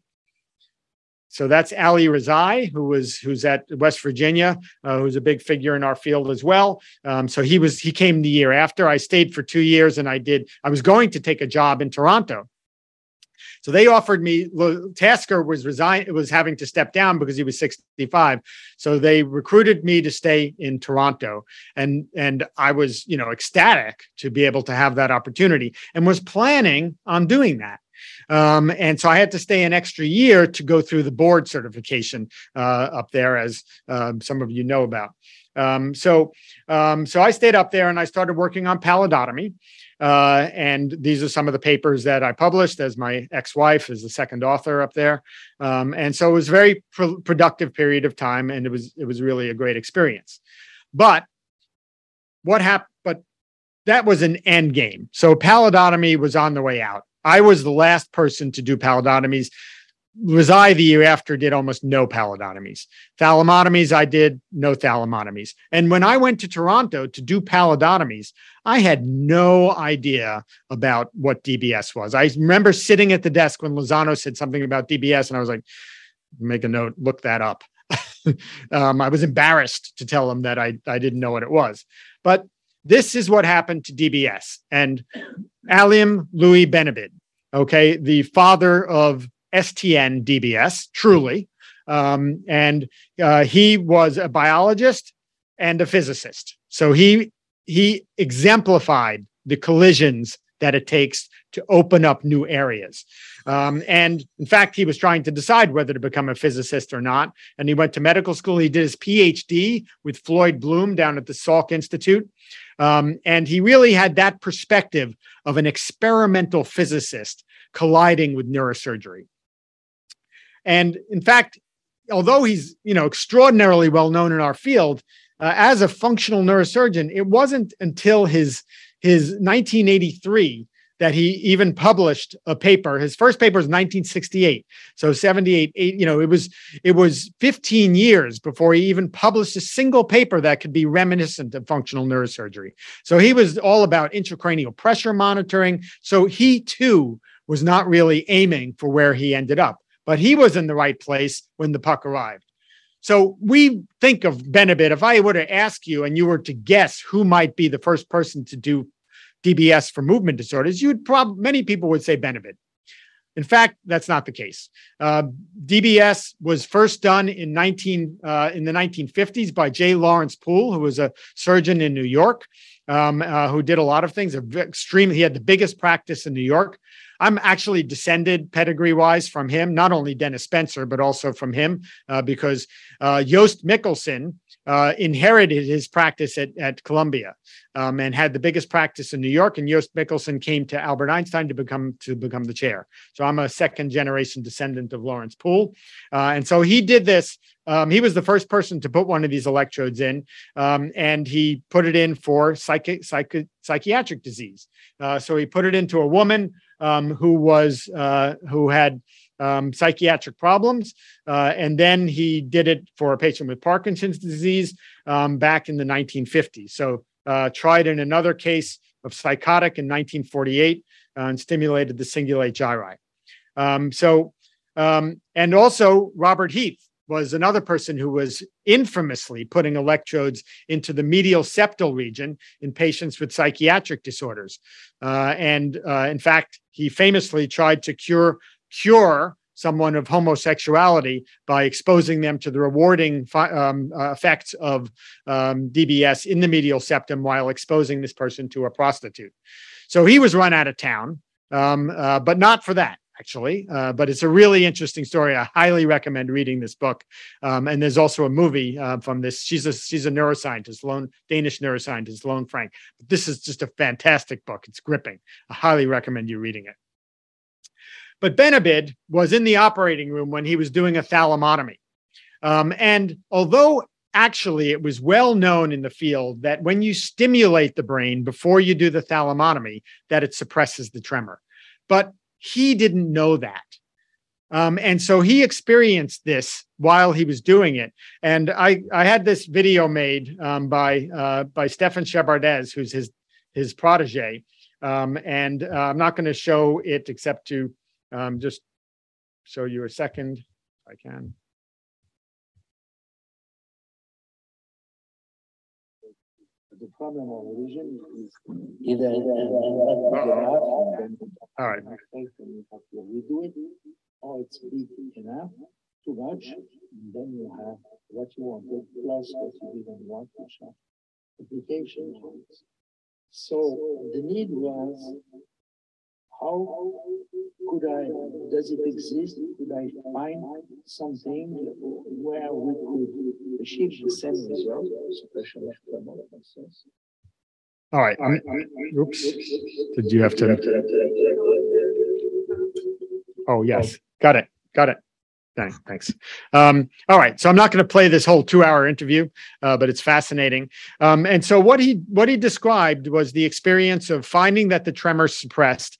So that's Ali Rezai, who's at West Virginia, who's a big figure in our field as well. So he came the year after. I stayed for 2 years, and I was going to take a job in Toronto. So they offered me, Tasker was having to step down because he was 65. So they recruited me to stay in Toronto. And I was, ecstatic to be able to have that opportunity, and was planning on doing that. And so I had to stay an extra year to go through the board certification up there, as some of you know about. So I stayed up there, and I started working on pallidotomy. And these are some of the papers that I published, as my ex-wife is the second author up there. And so it was a very productive period of time, and it was really a great experience. But what happened? But that was an end game. So pallidotomy was on the way out. I was the last person to do pallidotomies. Rezai the year after did almost no pallidotomies. Thalamotomies, I did no thalamotomies. And when I went to Toronto to do pallidotomies, I had no idea about what DBS was. I remember sitting at the desk when Lozano said something about DBS, and I was like, make a note, look that up. I was embarrassed to tell him that I didn't know what it was. But this is what happened to DBS. And Alim Louis Benabid, okay, the father of STN DBS, truly. And he was a biologist and a physicist. So he exemplified the collisions that it takes to open up new areas. And in fact, he was trying to decide whether to become a physicist or not. And he went to medical school. He did his PhD with Floyd Bloom down at the Salk Institute. And he really had that perspective of an experimental physicist colliding with neurosurgery. And in fact, although he's, extraordinarily well known in our field, as a functional neurosurgeon, it wasn't until his 1983 that he even published a paper. His first paper was 1968. So 78, it was 15 years before he even published a single paper that could be reminiscent of functional neurosurgery. So he was all about intracranial pressure monitoring. So he too was not really aiming for where he ended up, but he was in the right place when the puck arrived. So we think of Benabid. If I were to ask you and you were to guess who might be the first person to do DBS for movement disorders, many people would say Benabid. In fact, that's not the case. DBS was first done in the 1950s by J. Lawrence Poole, who was a surgeon in New York, who did a lot of things. He had the biggest practice in New York. I'm actually descended pedigree-wise from him, not only Dennis Spencer, but also from him, because Joost Michelson inherited his practice at Columbia and had the biggest practice in New York. And Joost Michelson came to Albert Einstein to become the chair. So I'm a second-generation descendant of Lawrence Poole. And so he did this. He was the first person to put one of these electrodes in, and he put it in for psychiatric disease. So he put it into a woman who had psychiatric problems, and then he did it for a patient with Parkinson's disease back in the 1950s. So tried in another case of psychotic in 1948 and stimulated the cingulate gyri. And also Robert Heath was another person who was infamously putting electrodes into the medial septal region in patients with psychiatric disorders. In fact, he famously tried to cure someone of homosexuality by exposing them to the rewarding effects of DBS in the medial septum while exposing this person to a prostitute. So he was run out of town, but not for that, actually. But it's a really interesting story. I highly recommend reading this book. And there's also a movie from this. She's a neuroscientist, Danish neuroscientist, Lone Frank. But this is just a fantastic book. It's gripping. I highly recommend you reading it. But Benabid was in the operating room when he was doing a thalamotomy. And although actually it was well known in the field that when you stimulate the brain before you do the thalamotomy, that it suppresses the tremor. But he didn't know that. And so he experienced this while he was doing it. And I had this video made by Stefan Shepardez, who's his protege. And I'm not going to show it except to just show you a second, if I can. The problem of vision is either all right. We do it, or it's big enough, too much, and then you have what you wanted plus what you didn't want, which are applications. So the need was, how does it exist? Could I find something where we could achieve the same result, suppression of tremor process? All right. Oops. Did you have to? Oh, yes. Got it. Thanks. All right. So I'm not going to play this whole 2-hour interview, but it's fascinating. And so what he described was the experience of finding that the tremor suppressed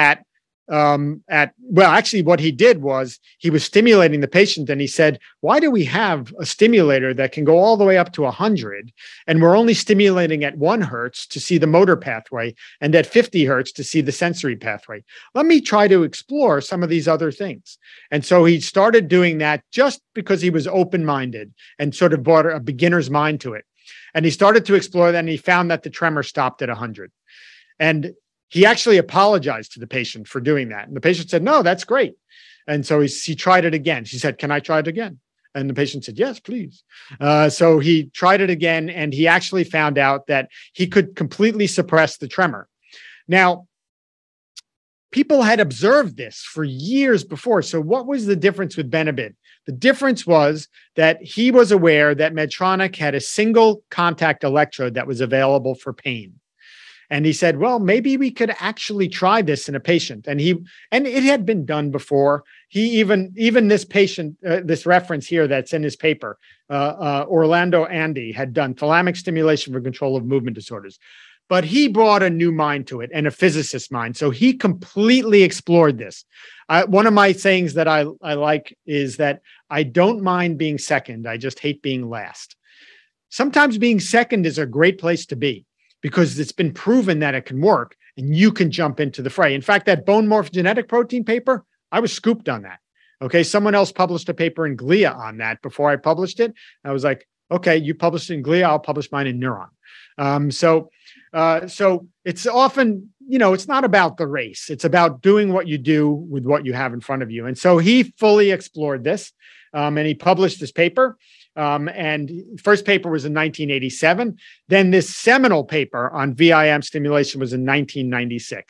actually what he did was he was stimulating the patient, and he said, why do we have a stimulator that can go all the way up to 100 and we're only stimulating at 1 hertz to see the motor pathway and at 50 hertz to see the sensory pathway? Let me try to explore some of these other things. And so he started doing that just because he was open-minded and sort of brought a beginner's mind to it. And he started to explore that, and he found that the tremor stopped at 100. And he actually apologized to the patient for doing that. And the patient said, no, that's great. And so he tried it again. She said, can I try it again? And the patient said, yes, please. So he tried it again, and he actually found out that he could completely suppress the tremor. Now, people had observed this for years before. So what was the difference with Benabid? The difference was that he was aware that Medtronic had a single contact electrode that was available for pain. And he said, well, maybe we could actually try this in a patient. And it had been done before. He even this patient, this reference here that's in his paper, Orlando Andy had done thalamic stimulation for control of movement disorders. But he brought a new mind to it, and a physicist mind. So he completely explored this. One of my sayings that I like is that I don't mind being second. I just hate being last. Sometimes being second is a great place to be, because it's been proven that it can work and you can jump into the fray. In fact, that bone morphogenetic protein paper, I was scooped on that. Okay. Someone else published a paper in Glia on that before I published it. I was like, okay, you published it in Glia, I'll publish mine in Neuron. So it's often, it's not about the race. It's about doing what you do with what you have in front of you. And so he fully explored this, and he published this paper. And first paper was in 1987. Then this seminal paper on VIM stimulation was in 1996.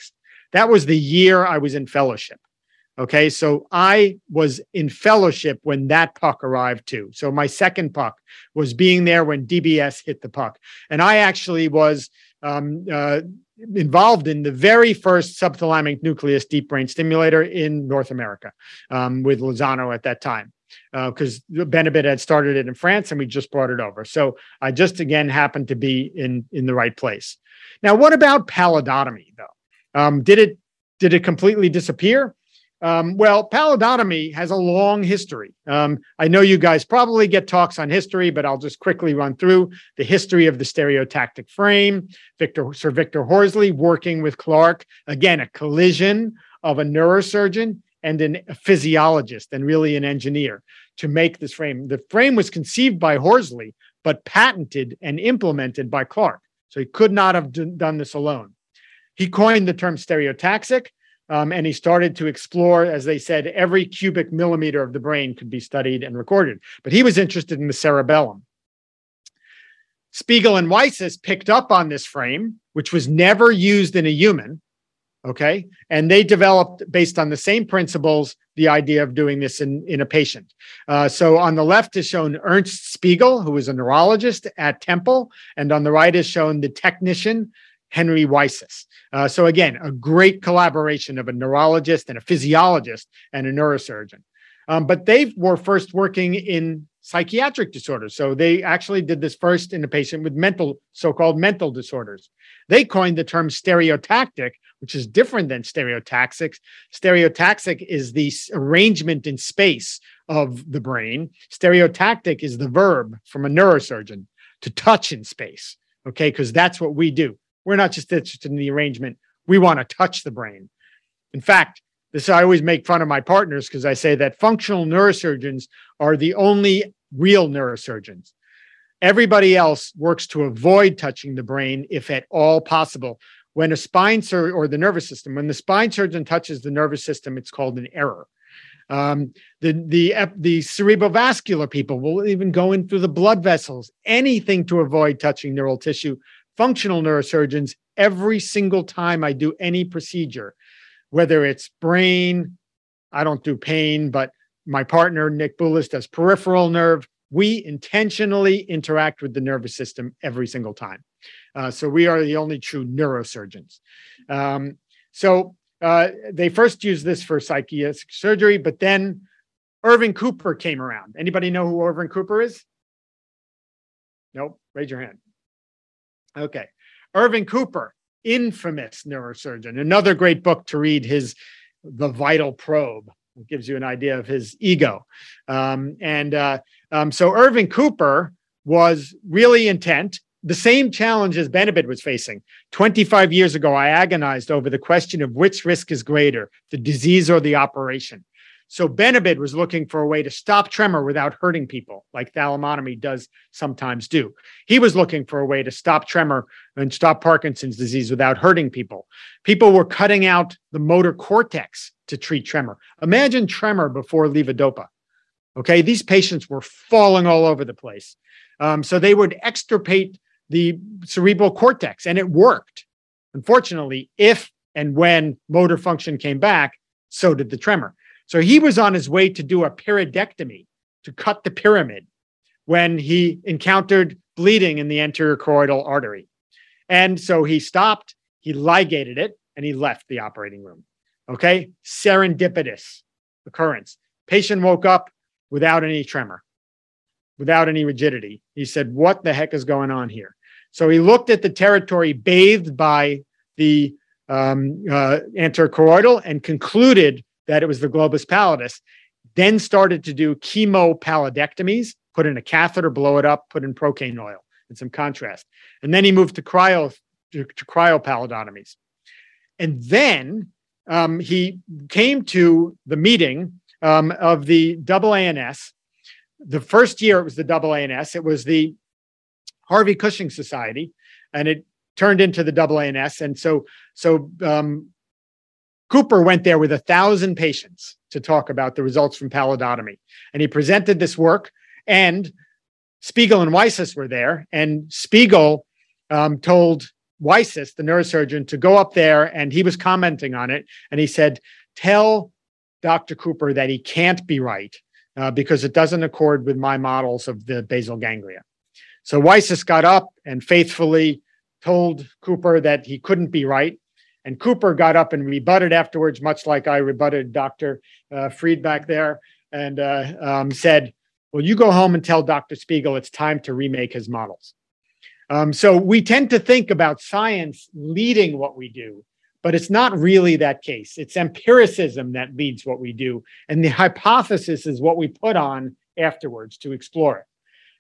That was the year I was in fellowship. Okay, so I was in fellowship when that puck arrived too. So my second puck was being there when DBS hit the puck. And I actually was involved in the very first subthalamic nucleus deep brain stimulator in North America with Lozano at that time, because Benabit had started it in France and we just brought it over. So I just, again, happened to be in the right place. Now, what about pallidotomy, though? Did it completely disappear? Well, pallidotomy has a long history. I know you guys probably get talks on history, but I'll just quickly run through the history of the stereotactic frame. Sir Victor Horsley working with Clark, again, a collision of a neurosurgeon and a physiologist and really an engineer to make this frame. The frame was conceived by Horsley, but patented and implemented by Clark. So he could not have done this alone. He coined the term stereotaxic. And he started to explore, as they said, every cubic millimeter of the brain could be studied and recorded. But he was interested in the cerebellum. Spiegel and Weisses picked up on this frame, which was never used in a human, okay? And they developed, based on the same principles, the idea of doing this in a patient. So on the left is shown Ernst Spiegel, who was a neurologist at Temple, and on the right is shown the technician, Henry Weisses. So again, a great collaboration of a neurologist and a physiologist and a neurosurgeon. But they were first working in psychiatric disorders. So they actually did this first in a patient with so-called mental disorders. They coined the term stereotactic, which is different than stereotaxic. Stereotaxic is the arrangement in space of the brain. Stereotactic is the verb from a neurosurgeon, to touch in space, okay? Because that's what we do. We're not just interested in the arrangement. We want to touch the brain. In fact, I always make fun of my partners because I say that functional neurosurgeons are the only real neurosurgeons. Everybody else works to avoid touching the brain if at all possible. When a spine surgeon or the nervous system, when the spine surgeon touches the nervous system, it's called an error. The cerebrovascular people will even go in through the blood vessels, anything to avoid touching neural tissue. Functional neurosurgeons, every single time I do any procedure, whether it's brain, I don't do pain, but my partner, Nick Boulis, does peripheral nerve. We intentionally interact with the nervous system every single time. So we are the only true neurosurgeons. They first used this for psychiatric surgery, but then Irving Cooper came around. Anybody know who Irving Cooper is? Nope, raise your hand. Okay. Irving Cooper, infamous neurosurgeon. Another great book to read, The Vital Probe. It gives you an idea of his ego. So Irving Cooper was really intent. The same challenge as Benabit was facing. 25 years ago, I agonized over the question of which risk is greater, the disease or the operation. So Benabit was looking for a way to stop tremor without hurting people, like thalamotomy does sometimes do. He was looking for a way to stop tremor and stop Parkinson's disease without hurting people. People were cutting out the motor cortex to treat tremor. Imagine tremor before levodopa. Okay, these patients were falling all over the place. So they would extirpate the cerebral cortex, and it worked. Unfortunately, if and when motor function came back, so did the tremor. So he was on his way to do a pyridectomy, to cut the pyramid, when he encountered bleeding in the anterior choroidal artery. And so he stopped, he ligated it, and he left the operating room. Okay? Serendipitous occurrence. Patient woke up without any tremor, without any rigidity. He said, what the heck is going on here? So he looked at the territory bathed by the anterior choroidal and concluded that it was the globus pallidus, then started to do chemopallidectomies, put in a catheter, blow it up, put in procaine oil and some contrast. And then he moved to cryopallidotomies. And then he came to the meeting of the AANS. The first year it was the AANS. It was the Harvey Cushing Society, and it turned into the AANS. And so Cooper went there with 1,000 patients to talk about the results from pallidotomy. And he presented this work, and Spiegel and Weisses were there. And Spiegel told Weisses, the neurosurgeon, to go up there, and he was commenting on it. And he said, tell Dr. Cooper that he can't be right because it doesn't accord with my models of the basal ganglia. So Weisses got up and faithfully told Cooper that he couldn't be right. And Cooper got up and rebutted afterwards, much like I rebutted Dr. Fried back there, and said, well, you go home and tell Dr. Spiegel it's time to remake his models. So we tend to think about science leading what we do, but it's not really that case. It's empiricism that leads what we do. And the hypothesis is what we put on afterwards to explore it.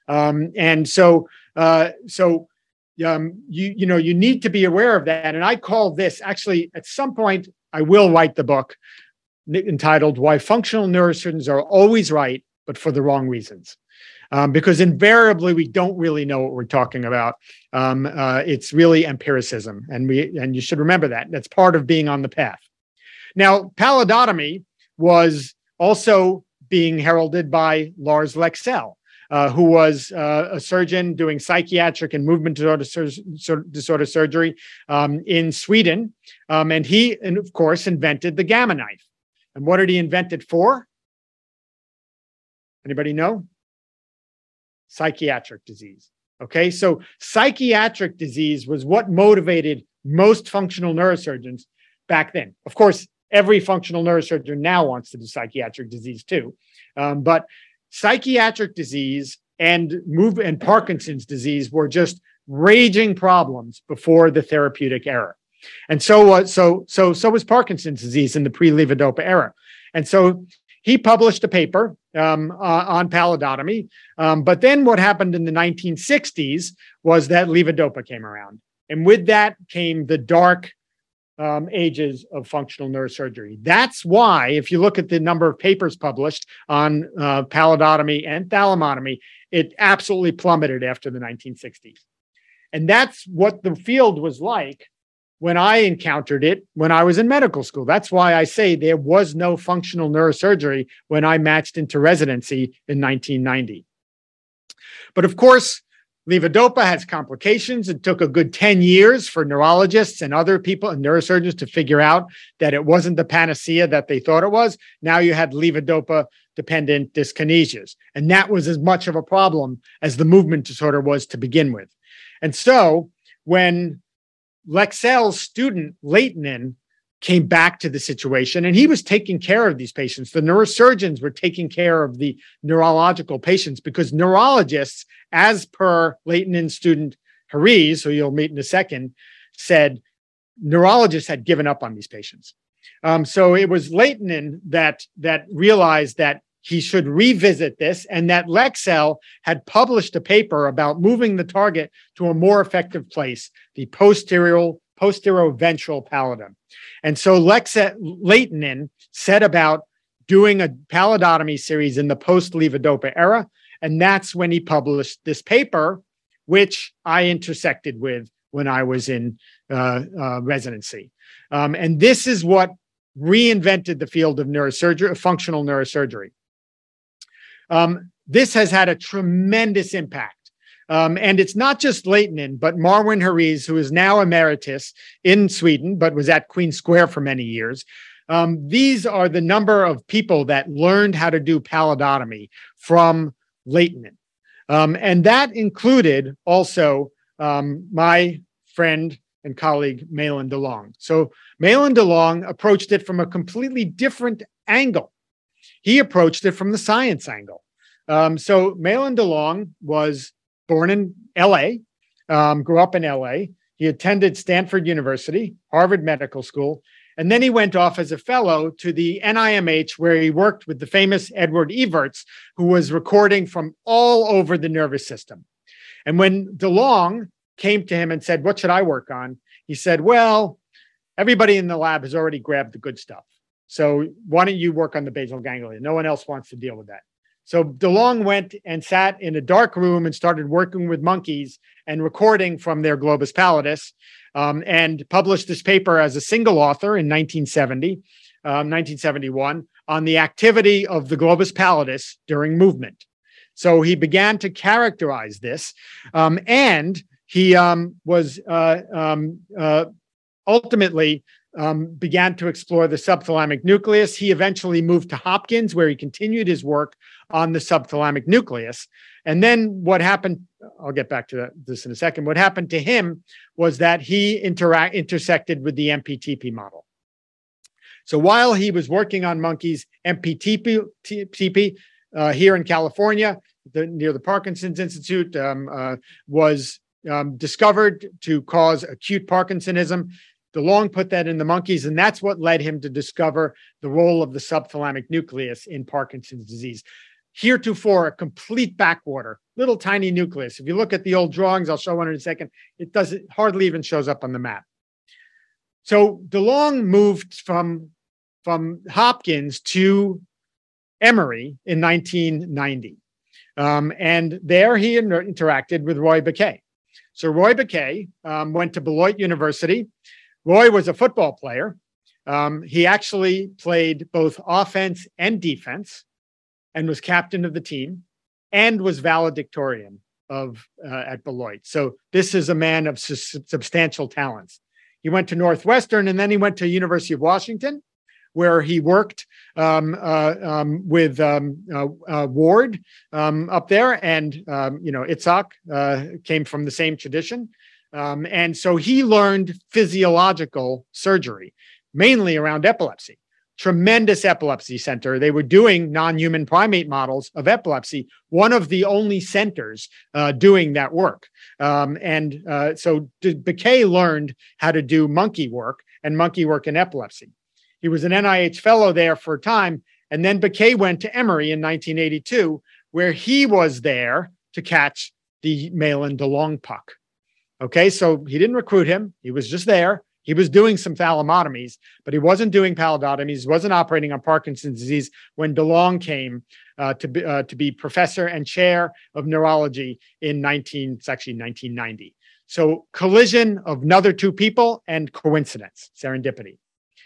You need to be aware of that. And I call this, actually, at some point, I will write the book entitled Why Functional Neurosurgeons Are Always Right, but for the Wrong Reasons. Because invariably, we don't really know what we're talking about. It's really empiricism. And you should remember that. That's part of being on the path. Now, pallidotomy was also being heralded by Lars Leksell, who was a surgeon doing psychiatric and movement disorder surgery in Sweden. And he, of course, invented the Gamma knife. And what did he invent it for? Anybody know? Psychiatric disease. Okay, so psychiatric disease was what motivated most functional neurosurgeons back then. Of course, every functional neurosurgeon now wants to do psychiatric disease too. But psychiatric disease and Parkinson's disease were just raging problems before the therapeutic era. And so was Parkinson's disease in the pre-levodopa era. And so he published a paper on pallidotomy. But then what happened in the 1960s was that levodopa came around. And with that came the dark ages of functional neurosurgery. That's why, if you look at the number of papers published on pallidotomy and thalamotomy, it absolutely plummeted after the 1960s. And that's what the field was like when I encountered it when I was in medical school. That's why I say there was no functional neurosurgery when I matched into residency in 1990. But of course, levodopa has complications. It took a good 10 years for neurologists and other people and neurosurgeons to figure out that it wasn't the panacea that they thought it was. Now you had levodopa-dependent dyskinesias. And that was as much of a problem as the movement disorder was to begin with. And so when Leksell's student, Lehtinen, came back to the situation, and he was taking care of these patients. The neurosurgeons were taking care of the neurological patients because neurologists, as per Lehtinen's student Hariz, who you'll meet in a second, said neurologists had given up on these patients. So it was Lehtinen that realized that he should revisit this, and that Leksell had published a paper about moving the target to a more effective place, the posteroventral pallidum. And so Lehtinen set about doing a pallidotomy series in the post-levodopa era, and that's when he published this paper, which I intersected with when I was in residency. And this is what reinvented the field of neurosurgery, functional neurosurgery. This has had a tremendous impact. And it's not just Lehtinen, but Marwan Hariz, who is now emeritus in Sweden, but was at Queen Square for many years. These are the number of people that learned how to do pallidotomy from Lehtinen. And that included also my friend and colleague, Mahlon DeLong. So Mahlon DeLong approached it from a completely different angle. He approached it from the science angle. So Mahlon DeLong was born in LA, grew up in LA. He attended Stanford University, Harvard Medical School, and then he went off as a fellow to the NIMH, where he worked with the famous Edward Everts, who was recording from all over the nervous system. And when DeLong came to him and said, "What should I work on?" he said, "Well, everybody in the lab has already grabbed the good stuff. So why don't you work on the basal ganglia? No one else wants to deal with that." So DeLong went and sat in a dark room and started working with monkeys and recording from their globus pallidus, and published this paper as a single author in 1971 on the activity of the globus pallidus during movement. So he began to characterize this, and he was ultimately began to explore the subthalamic nucleus. He eventually moved to Hopkins, where he continued his work on the subthalamic nucleus. And then what happened, I'll get back to this in a second. What happened to him was that he intersected with the MPTP model. So while he was working on monkeys, MPTP here in California, near the Parkinson's Institute, was discovered to cause acute Parkinsonism. DeLong put that in the monkeys, and that's what led him to discover the role of the subthalamic nucleus in Parkinson's disease. Heretofore, a complete backwater, little tiny nucleus. If you look at the old drawings, I'll show one in a second, it hardly even shows up on the map. So DeLong moved from Hopkins to Emory in 1990. And there he interacted with Roy Baquet. So Roy Baquet went to Beloit University. Roy was a football player. He actually played both offense and defense and was captain of the team and was valedictorian at Beloit. So this is a man of substantial talents. He went to Northwestern, and then he went to University of Washington, where he worked with Ward up there, and Itzhak came from the same tradition, and so he learned physiological surgery, mainly around epilepsy. Tremendous epilepsy center. They were doing non-human primate models of epilepsy, one of the only centers doing that work. So Baquet learned how to do monkey work in epilepsy. He was an NIH fellow there for a time, and then Baquet went to Emory in 1982, where he was there to catch the Malin DeLong puck. Okay, so he didn't recruit him. He was just there. He was doing some thalamotomies, but he wasn't doing pallidotomies, wasn't operating on Parkinson's disease when DeLong came to be professor and chair of neurology in 1990. So collision of another two people and coincidence, serendipity.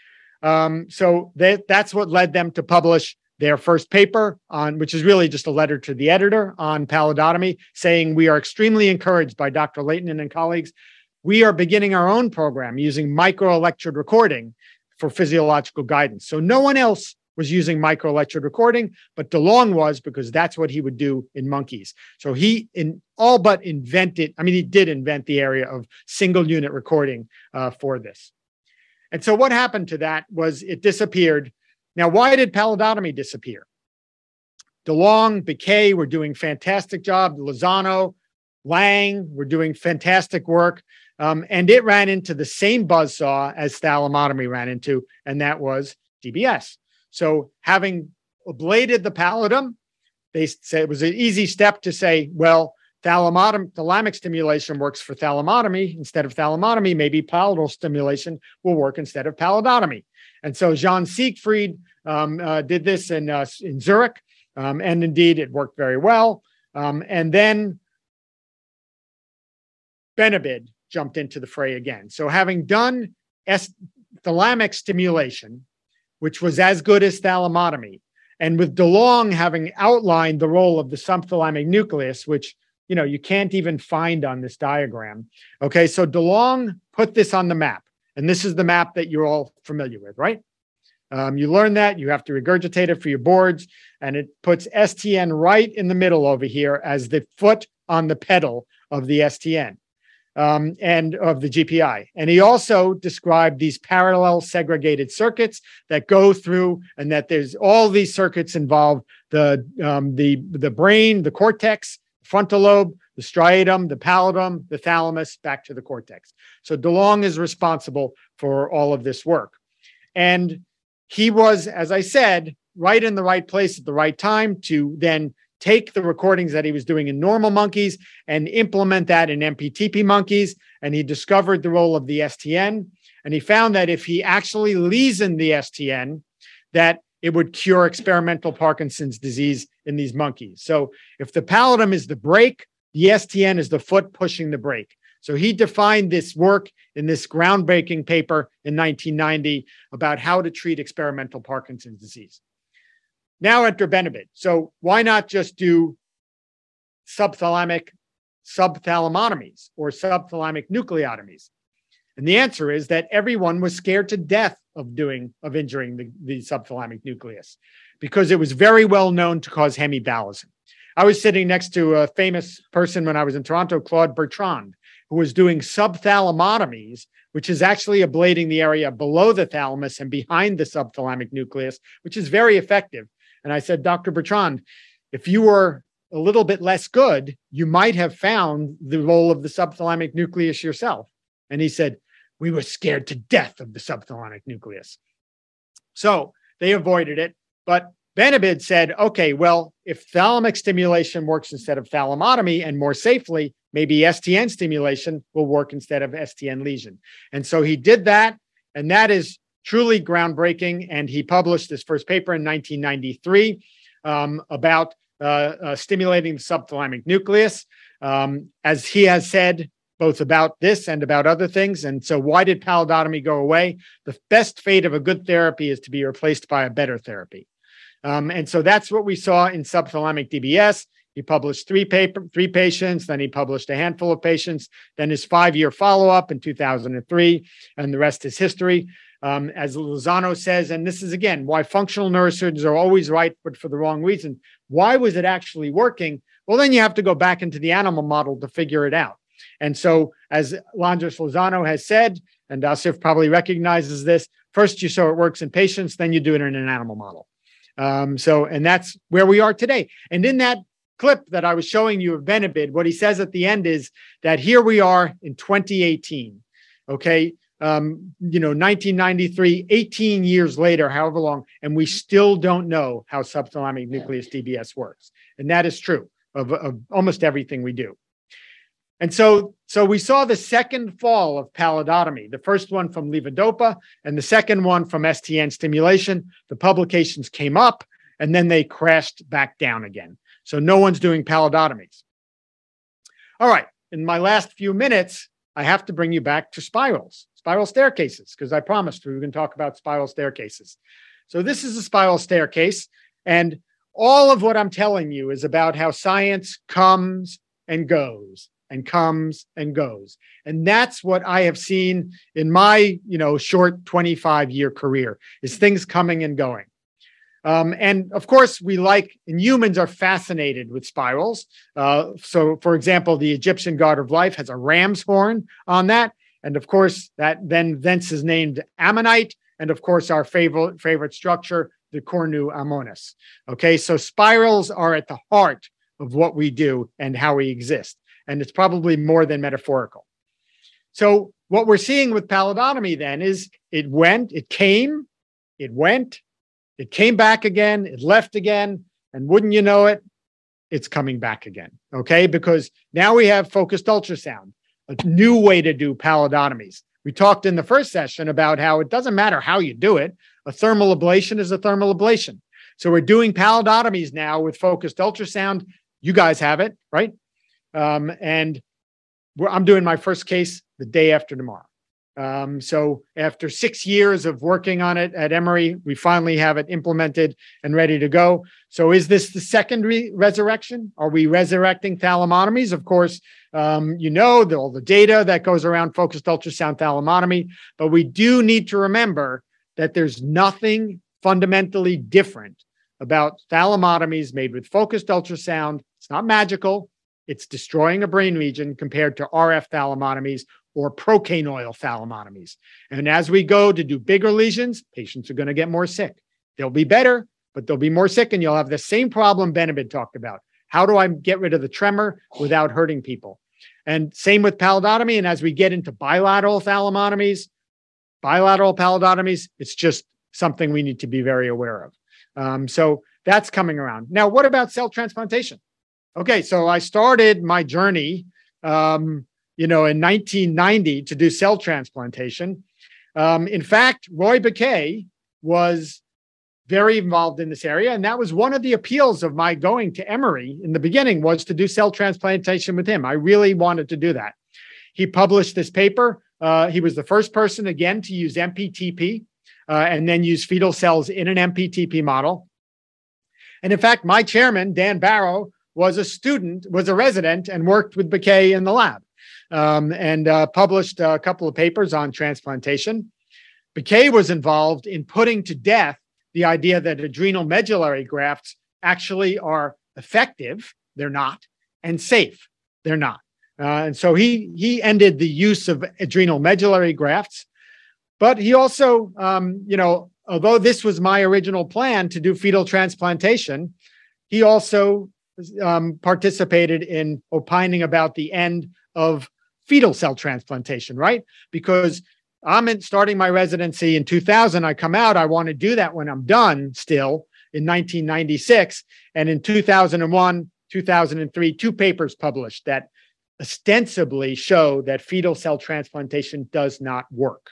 So that's what led them to publish their first paper on, which is really just a letter to the editor on pallidotomy, saying we are extremely encouraged by Dr. Leighton and colleagues. We are beginning our own program using microelectrode recording for physiological guidance. So no one else was using microelectrode recording, but DeLong was, because that's what he would do in monkeys. So he did invent the area of single unit recording for this. And so what happened to that was it disappeared. Now, why did pallidotomy disappear? DeLong, Baquet were doing fantastic job. Lozano, Lang were doing fantastic work. And it ran into the same buzzsaw as thalamotomy ran into, and that was DBS. So having ablated the pallidum, they said it was an easy step to say, well, thalamic stimulation works for thalamotomy instead of thalamotomy. Maybe pallidal stimulation will work instead of pallidotomy. And so Jean Siegfried did this in Zurich, and indeed it worked very well. And then Benabid jumped into the fray again. So having done thalamic stimulation, which was as good as thalamotomy, and with DeLong having outlined the role of the subthalamic nucleus, which you can't even find on this diagram. Okay, so DeLong put this on the map, and this is the map that you're all familiar with, right? You learn that, you have to regurgitate it for your boards, and it puts STN right in the middle over here as the foot on the pedal of the STN. And of the GPI. And he also described these parallel segregated circuits that go through, and that there's all these circuits involve the brain, the cortex, frontal lobe, the striatum, the pallidum, the thalamus, back to the cortex. So DeLong is responsible for all of this work. And he was, as I said, right in the right place at the right time to then take the recordings that he was doing in normal monkeys and implement that in MPTP monkeys. And he discovered the role of the STN. And he found that if he actually lesioned the STN, that it would cure experimental Parkinson's disease in these monkeys. So if the pallidum is the brake, the STN is the foot pushing the brake. So he defined this work in this groundbreaking paper in 1990 about how to treat experimental Parkinson's disease. Now enter Benabid. So why not just do subthalamic subthalamotomies or subthalamic nucleotomies? And the answer is that everyone was scared to death of injuring the subthalamic nucleus because it was very well known to cause hemibalism. I was sitting next to a famous person when I was in Toronto, Claude Bertrand, who was doing subthalamotomies, which is actually ablating the area below the thalamus and behind the subthalamic nucleus, which is very effective. And I said, Dr. Bertrand, if you were a little bit less good, you might have found the role of the subthalamic nucleus yourself. And he said, we were scared to death of the subthalamic nucleus. So they avoided it. But Benabid said, okay, well, if thalamic stimulation works instead of thalamotomy and more safely, maybe STN stimulation will work instead of STN lesion. And so he did that, and that is truly groundbreaking. And he published his first paper in 1993 about stimulating the subthalamic nucleus, as he has said, both about this and about other things. And so why did palidotomy go away? The best fate of a good therapy is to be replaced by a better therapy. And so that's what we saw in subthalamic DBS. He published three patients, then he published a handful of patients, then his 5-year follow-up in 2003, and the rest is history. As Lozano says, and this is, again, why functional neurosurgeons are always right, but for the wrong reason. Why was it actually working? Well, then you have to go back into the animal model to figure it out. And so, as Landros Lozano has said, and Asif probably recognizes this, first you show it works in patients, then you do it in an animal model. And that's where we are today. And in that clip that I was showing you of Benabid, what he says at the end is that here we are in 2018, okay? 1993, 18 years later, however long, and we still don't know how subthalamic nucleus DBS works. And that is true of almost everything we do. And so we saw the second fall of palidotomy, the first one from levodopa and the second one from STN stimulation. The publications came up and then they crashed back down again. So no one's doing palidotomies. All right, in my last few minutes, I have to bring you back to spiral staircases, because I promised we were going to talk about spiral staircases. So this is a spiral staircase, and all of what I'm telling you is about how science comes and goes and comes and goes. And that's what I have seen in my, short 25-year career, is things coming and going. And of course, humans are fascinated with spirals. So for example, the Egyptian god of life has a ram's horn on that. And of course, that thence is named ammonite. And of course, our favorite structure, the cornu ammonis. Okay, so spirals are at the heart of what we do and how we exist. And it's probably more than metaphorical. So what we're seeing with palidotomy then is it came, it went, it came back again, it left again, and wouldn't you know it, it's coming back again, okay? Because now we have focused ultrasound, a new way to do palidotomies. We talked in the first session about how it doesn't matter how you do it. A thermal ablation is a thermal ablation. So we're doing palidotomies now with focused ultrasound. You guys have it, right? And I'm doing my first case the day after tomorrow. So after 6 years of working on it at Emory, we finally have it implemented and ready to go. So is this the second resurrection? Are we resurrecting thalamotomies? Of course, all the data that goes around focused ultrasound thalamotomy, but we do need to remember that there's nothing fundamentally different about thalamotomies made with focused ultrasound. It's not magical. It's destroying a brain region compared to RF thalamotomies or procanoidal thalamotomies. And as we go to do bigger lesions, patients are going to get more sick. They'll be better, but they'll be more sick, and you'll have the same problem Benabid talked about. How do I get rid of the tremor without hurting people? And same with palidotomy. And as we get into bilateral thalamotomies, bilateral palidotomies, it's just something we need to be very aware of. So that's coming around. Now, what about cell transplantation? Okay, so I started my journey, in 1990 to do cell transplantation. In fact, Roy Baquet was very involved in this area, and that was one of the appeals of my going to Emory in the beginning, was to do cell transplantation with him. I really wanted to do that. He published this paper. He was the first person, again, to use MPTP and then use fetal cells in an MPTP model. And in fact, my chairman, Dan Barrow, was a resident and worked with Baquet in the lab, and published a couple of papers on transplantation. Baquet was involved in putting to death the idea that adrenal medullary grafts actually are effective. They're not, and safe. They're not. And so he ended the use of adrenal medullary grafts. But he also, although this was my original plan to do fetal transplantation, he also participated in opining about the end of fetal cell transplantation, right? Because I'm starting my residency in 2000. I come out, I want to do that when I'm done still in 1996. And in 2001, 2003, 2 papers published that ostensibly show that fetal cell transplantation does not work.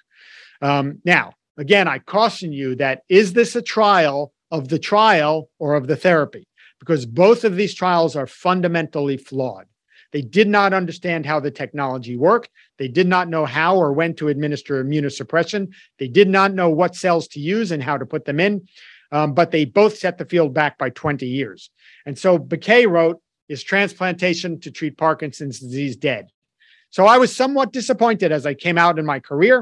Now, again, I caution you that is this a trial of the trial or of the therapy? Because both of these trials are fundamentally flawed. They did not understand how the technology worked. They did not know how or when to administer immunosuppression. They did not know what cells to use and how to put them in. But they both set the field back by 20 years. And so Baquet wrote, "Is transplantation to treat Parkinson's disease dead?" So I was somewhat disappointed as I came out in my career.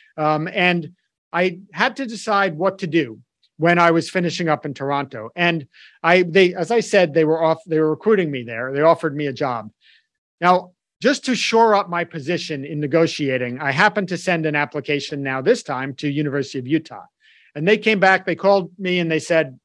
And I had to decide what to do when I was finishing up in Toronto. And as I said, they were recruiting me there. They offered me a job. Now, just to shore up my position in negotiating, I happened to send an application now this time to University of Utah. And they came back, they called me and they said,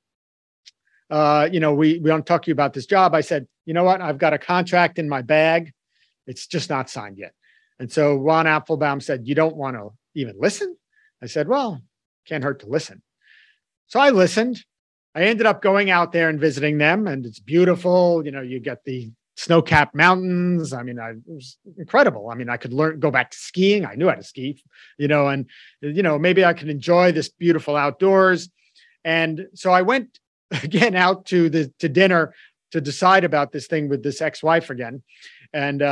we want to talk to you about this job. I said, you know what? I've got a contract in my bag. It's just not signed yet. And so Ron Applebaum said, you don't want to even listen? I said, well, can't hurt to listen. So I listened. I ended up going out there and visiting them, and it's beautiful. You get the snow-capped mountains. I mean, it was incredible. I mean, I could go back to skiing. I knew how to ski, and maybe I could enjoy this beautiful outdoors. And so I went again out to dinner to decide about this thing with this ex-wife again. And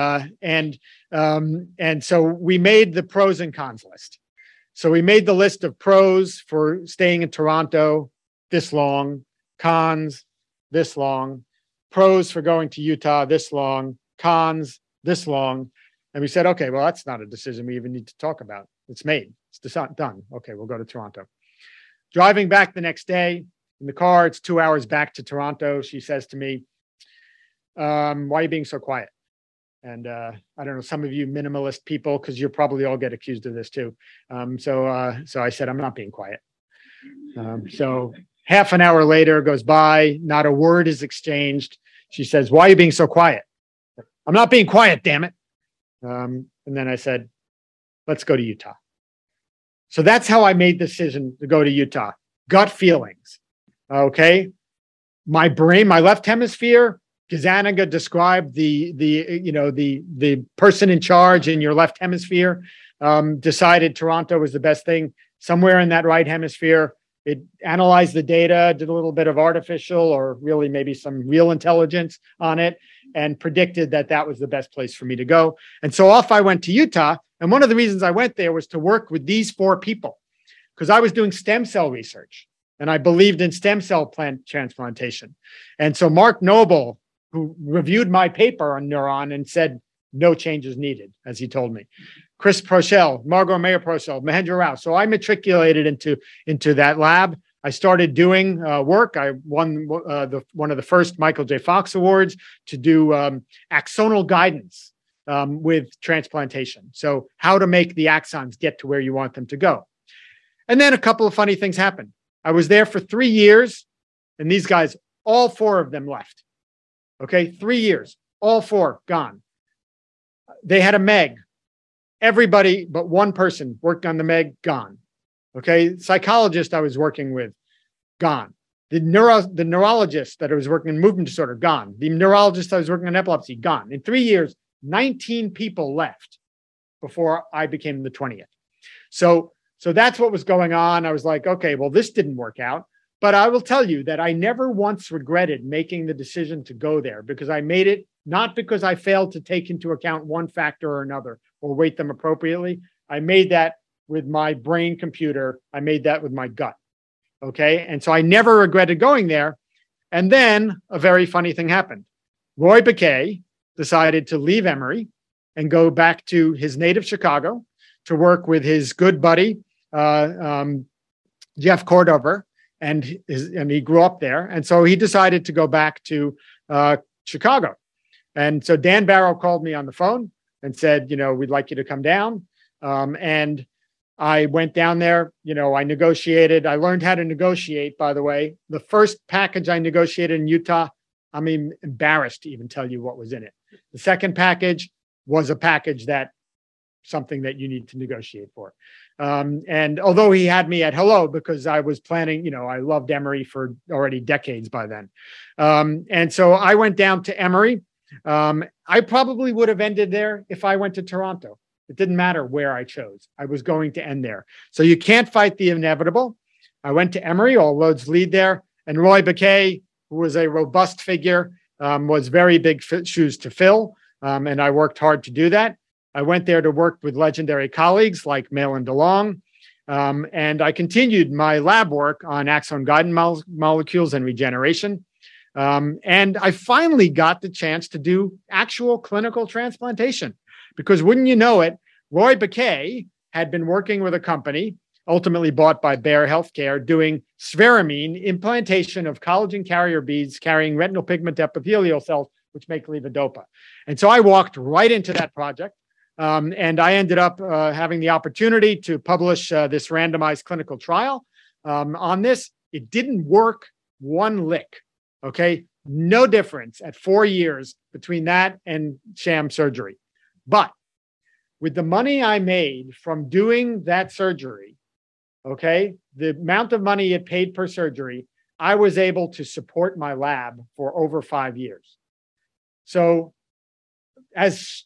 so we made the pros and cons list. So we made the list of pros for staying in Toronto, this long, cons, this long, pros for going to Utah, this long, cons, this long. And we said, okay, well, that's not a decision we even need to talk about. It's made. It's done. Okay, we'll go to Toronto. Driving back the next day in the car, it's 2 hours back to Toronto. She says to me, why are you being so quiet? And I don't know, some of you minimalist people, because you'll probably all get accused of this too. So I said, I'm not being quiet. So half an hour later goes by, not a word is exchanged. She says, why are you being so quiet? I'm not being quiet, damn it. And then I said, let's go to Utah. So that's how I made the decision to go to Utah. Gut feelings. Okay. My brain, my left hemisphere, Gazzaniga described the person in charge in your left hemisphere, decided Toronto was the best thing. Somewhere in that right hemisphere, it analyzed the data, did a little bit of artificial or really maybe some real intelligence on it, and predicted that was the best place for me to go. And so off I went to Utah. And one of the reasons I went there was to work with these 4 people, because I was doing stem cell research and I believed in stem cell plant transplantation. And so Mark Noble, who reviewed my paper on Neuron and said, no changes needed, as he told me. Chris Prochel, Margot Mayer-Prochel, Mahendra Rao. So I matriculated into that lab. I started doing work. I won one of the first Michael J. Fox Awards to do axonal guidance with transplantation. So how to make the axons get to where you want them to go. And then a couple of funny things happened. I was there for 3 years, and these guys, all 4 of them left. Okay, 3 years, all 4 gone. They had a MEG. Everybody but one person worked on the MEG, gone. Okay, psychologist I was working with, gone. The neurologist that I was working in movement disorder, gone. The neurologist I was working on epilepsy, gone. In 3 years, 19 people left before I became the 20th. So that's what was going on. I was like, okay, well, this didn't work out. But I will tell you that I never once regretted making the decision to go there, because I made it not because I failed to take into account one factor or another or weight them appropriately. I made that with my brain computer. I made that with my gut. Okay. And so I never regretted going there. And then a very funny thing happened. Roy Bakay decided to leave Emory and go back to his native Chicago to work with his good buddy, Jeff Cordover, and he grew up there. And so he decided to go back to Chicago. And so Dan Barrow called me on the phone and said, we'd like you to come down. And I went down there, I negotiated. I learned how to negotiate, by the way. The first package I negotiated in Utah, I'm even embarrassed to even tell you what was in it. The second package was a package something that you need to negotiate for. And although he had me at hello, because I was planning, I loved Emory for already decades by then. And so I went down to Emory. I probably would have ended there if I went to Toronto. It didn't matter where I chose. I was going to end there. So you can't fight the inevitable. I went to Emory, all roads lead there. And Roy Bakay, who was a robust figure, was very big shoes to fill. And I worked hard to do that. I went there to work with legendary colleagues like Malin DeLong. And I continued my lab work on axon guidance molecules and regeneration. And I finally got the chance to do actual clinical transplantation. Because wouldn't you know it, Roy Bakay had been working with a company, ultimately bought by Bayer Healthcare, doing spheramine implantation of collagen carrier beads carrying retinal pigment epithelial cells, which make levodopa. And so I walked right into that project. And I ended up having the opportunity to publish this randomized clinical trial on this. It didn't work one lick, okay? No difference at 4 years between that and sham surgery. But with the money I made from doing that surgery, okay, the amount of money it paid per surgery, I was able to support my lab for over 5 years. So as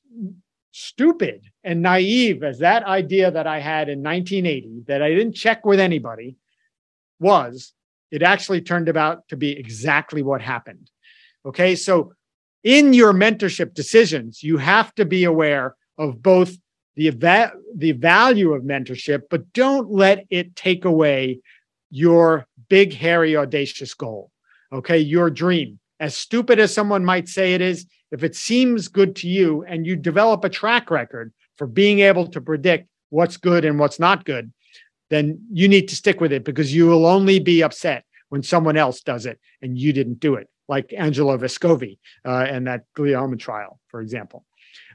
stupid and naive as that idea that I had in 1980, that I didn't check with anybody, was, it actually turned out to be exactly what happened. Okay, so in your mentorship decisions, you have to be aware of both the value of mentorship, but don't let it take away your big, hairy, audacious goal. Okay, your dream. As stupid as someone might say it is, if it seems good to you and you develop a track record for being able to predict what's good and what's not good, then you need to stick with it, because you will only be upset when someone else does it and you didn't do it, like Angelo Vescovi and that glioma trial, for example.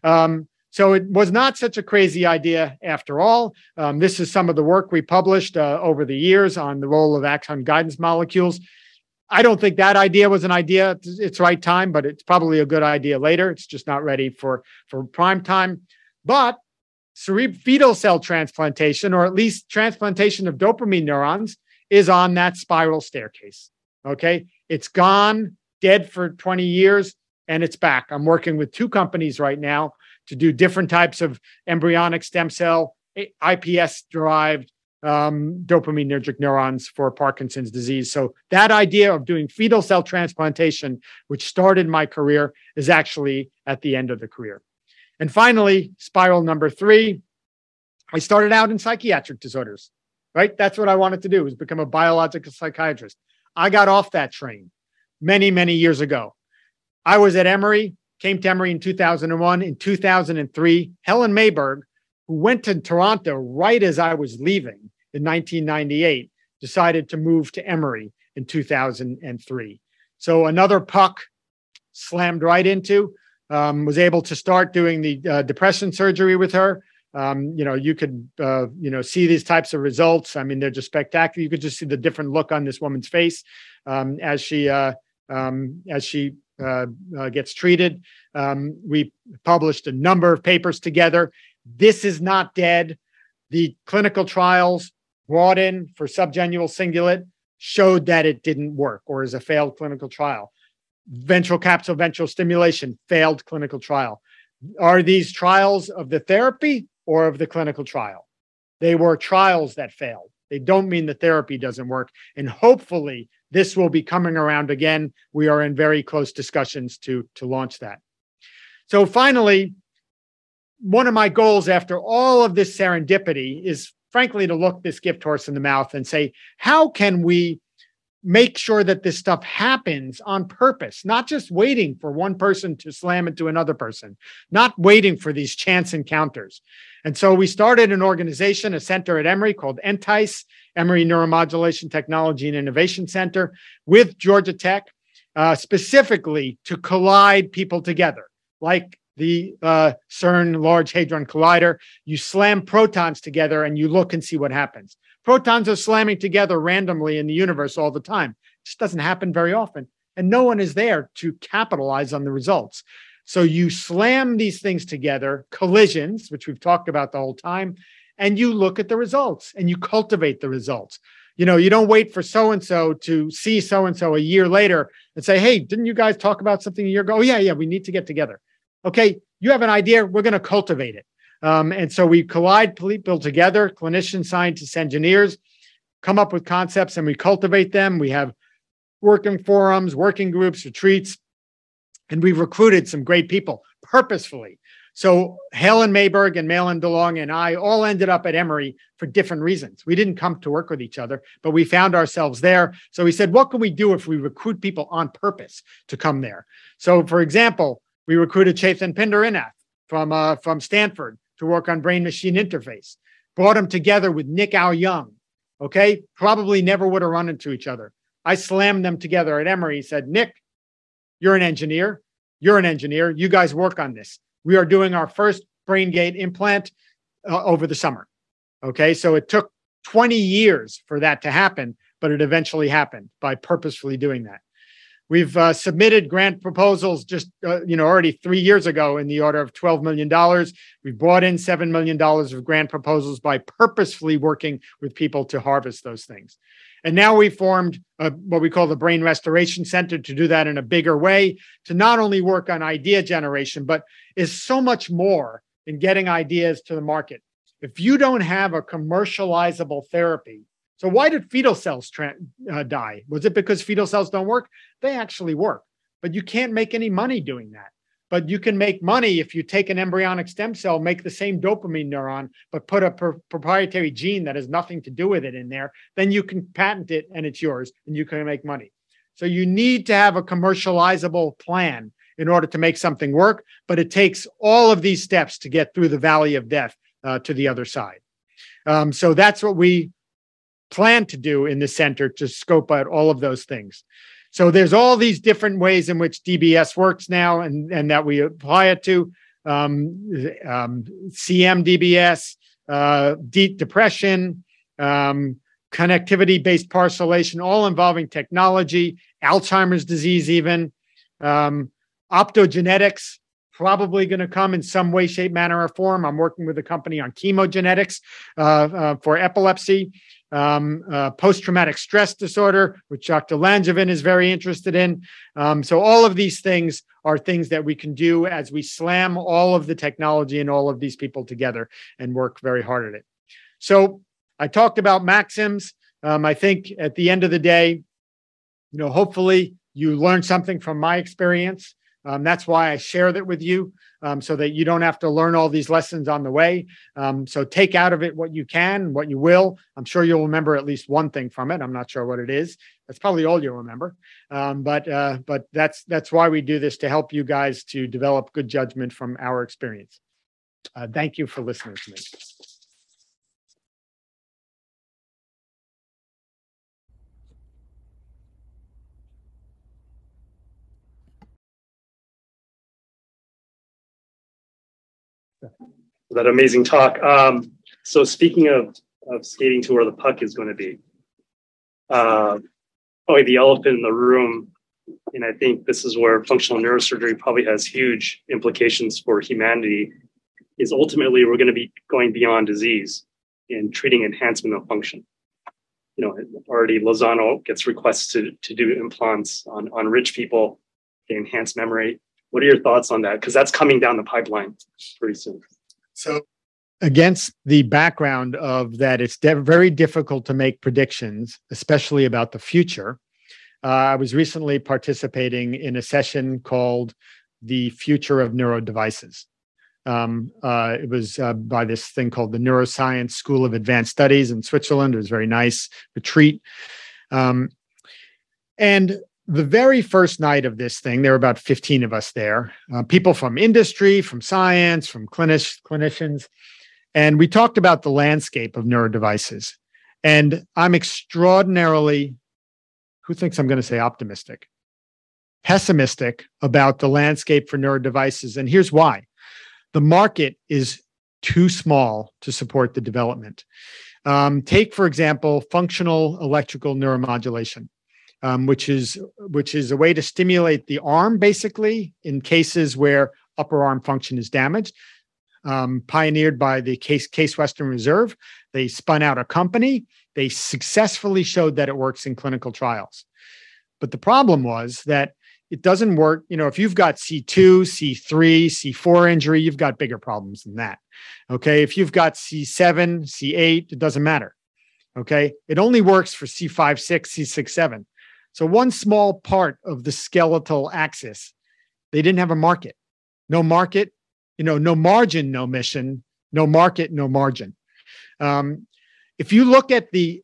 So it was not such a crazy idea after all. This is some of the work we published over the years on the role of axon guidance molecules. I don't think that idea was an idea at its right time, but it's probably a good idea later. It's just not ready for prime time. But fetal cell transplantation, or at least transplantation of dopamine neurons, is on that spiral staircase. Okay, it's gone, dead for 20 years, and it's back. I'm working with 2 companies right now to do different types of embryonic stem cell, iPS-derived dopaminergic neurons for Parkinson's disease. So that idea of doing fetal cell transplantation, which started my career, is actually at the end of the career. And finally, spiral number 3, I started out in psychiatric disorders, right? That's what I wanted to do, was become a biological psychiatrist. I got off that train many, many years ago. I was at Emory, came to Emory in 2001. In 2003, Helen Mayberg, who went to Toronto right as I was leaving in 1998, decided to move to Emory in 2003. So another puck slammed right into, was able to start doing the depression surgery with her. You could, see these types of results. I mean, they're just spectacular. You could just see the different look on this woman's face as she gets treated. We published a number of papers together. This is not dead. The clinical trials brought in for subgenual cingulate showed that it didn't work, or is a failed clinical trial. Ventral capsule ventral stimulation, failed clinical trial. Are these trials of the therapy or of the clinical trial? They were trials that failed. They don't mean the therapy doesn't work. And hopefully this will be coming around again. We are in very close discussions to launch that. So finally, one of my goals after all of this serendipity is, frankly, to look this gift horse in the mouth and say, how can we make sure that this stuff happens on purpose, not just waiting for one person to slam into another person, not waiting for these chance encounters. And so we started an organization, a center at Emory called ENTICE, Emory Neuromodulation Technology and Innovation Center, with Georgia Tech, specifically to collide people together, like the CERN Large Hadron Collider. You slam protons together and you look and see what happens. Protons are slamming together randomly in the universe all the time. It just doesn't happen very often. And no one is there to capitalize on the results. So you slam these things together, collisions, which we've talked about the whole time, and you look at the results and you cultivate the results. You know, you don't wait for so-and-so to see so-and-so a year later and say, hey, didn't you guys talk about something a year ago? Oh, yeah, we need to get together. Okay, you have an idea, we're going to cultivate it. And so we collide people together, clinicians, scientists, engineers, come up with concepts and we cultivate them. We have working forums, working groups, retreats, and we've recruited some great people purposefully. So Helen Mayberg and Malin DeLong and I all ended up at Emory for different reasons. We didn't come to work with each other, but we found ourselves there. So we said, what can we do if we recruit people on purpose to come there? So for example, we recruited Chetan Pindarinath from Stanford to work on brain-machine interface. Brought them together with Nick Ao Young, okay? Probably never would have run into each other. I slammed them together at Emory, said, Nick, you're an engineer. You're an engineer. You guys work on this. We are doing our first BrainGate implant over the summer, okay? So it took 20 years for that to happen, but it eventually happened by purposefully doing that. We've submitted grant proposals just, already 3 years ago in the order of $12 million. We've brought in $7 million of grant proposals by purposefully working with people to harvest those things. And now we formed what we call the Brain Restoration Center to do that in a bigger way, to not only work on idea generation, but is so much more in getting ideas to the market. If you don't have a commercializable therapy, so why did fetal cells die? Was it because fetal cells don't work? They actually work, but you can't make any money doing that. But you can make money if you take an embryonic stem cell, make the same dopamine neuron, but put a proprietary gene that has nothing to do with it in there, then you can patent it and it's yours and you can make money. So you need to have a commercializable plan in order to make something work, but it takes all of these steps to get through the valley of death to the other side. So that's what we plan to do in the center, to scope out all of those things. So there's all these different ways in which DBS works now and that we apply it to. CMDBS, deep depression, connectivity-based parcellation, all involving technology, Alzheimer's disease even, optogenetics, probably going to come in some way, shape, manner, or form. I'm working with a company on chemogenetics for epilepsy. Post-traumatic stress disorder, which Dr. Langevin is very interested in. So all of these things are things that we can do as we slam all of the technology and all of these people together and work very hard at it. So I talked about maxims. I think at the end of the day, hopefully you learned something from my experience. That's why I share that with you, so that you don't have to learn all these lessons on the way. So take out of it what you can, what you will. I'm sure you'll remember at least one thing from it. I'm not sure what it is. That's probably all you'll remember. But that's why we do this, to help you guys to develop good judgment from our experience. Thank you for listening to me. That amazing talk. So speaking of skating to where the puck is going to be, probably the elephant in the room, and I think this is where functional neurosurgery probably has huge implications for humanity, is ultimately we're going to be going beyond disease and treating enhancement of function. Already Lozano gets requests to do implants on rich people to enhance memory. What are your thoughts on that? Because that's coming down the pipeline pretty soon. So against the background of that, it's very difficult to make predictions, especially about the future. I was recently participating in a session called The Future of Neurodevices. It was by this thing called the Neuroscience School of Advanced Studies in Switzerland. It was a very nice retreat. And the very first night of this thing, there were about 15 of us there, people from industry, from science, from clinicians. And we talked about the landscape of neurodevices. And I'm extraordinarily, who thinks I'm going to say optimistic? Pessimistic about the landscape for neurodevices. And here's why. The market is too small to support the development. Take, for example, functional electrical neuromodulation, which is a way to stimulate the arm, basically, in cases where upper arm function is damaged. Pioneered by the Case Western Reserve. They spun out a company. They successfully showed that it works in clinical trials. But the problem was that it doesn't work. If you've got C2, C3, C4 injury, you've got bigger problems than that. Okay. If you've got C7, C8, it doesn't matter. Okay. It only works for C5, 6, C6, 7. So one small part of the skeletal axis, they didn't have a market. No market, no margin, no mission, no market, no margin. If you look at the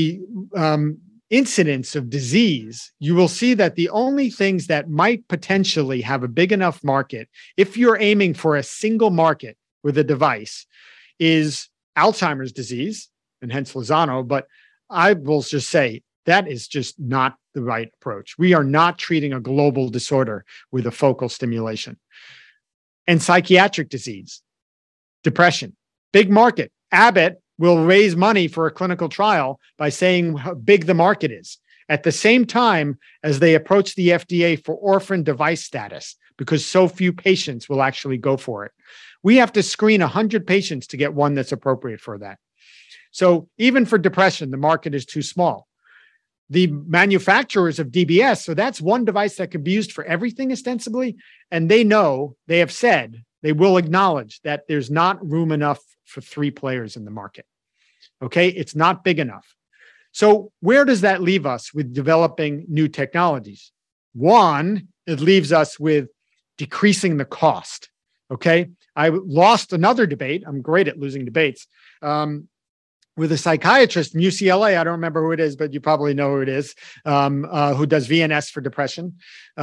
incidence of disease, you will see that the only things that might potentially have a big enough market, if you're aiming for a single market with a device, is Alzheimer's disease, and hence Lozano. But I will just say that is just not the right approach. We are not treating a global disorder with a focal stimulation. And psychiatric disease, depression, big market. Abbott will raise money for a clinical trial by saying how big the market is at the same time as they approach the FDA for orphan device status because so few patients will actually go for it. We have to screen 100 patients to get one that's appropriate for that. So even for depression, the market is too small. The manufacturers of DBS, so that's one device that could be used for everything ostensibly, and they have said, they will acknowledge that there's not room enough for 3 players in the market. Okay, it's not big enough. So where does that leave us with developing new technologies? One, it leaves us with decreasing the cost. Okay, I lost another debate. I'm great at losing debates. With a psychiatrist from UCLA, I don't remember who it is, but you probably know who it is, who does VNS for depression.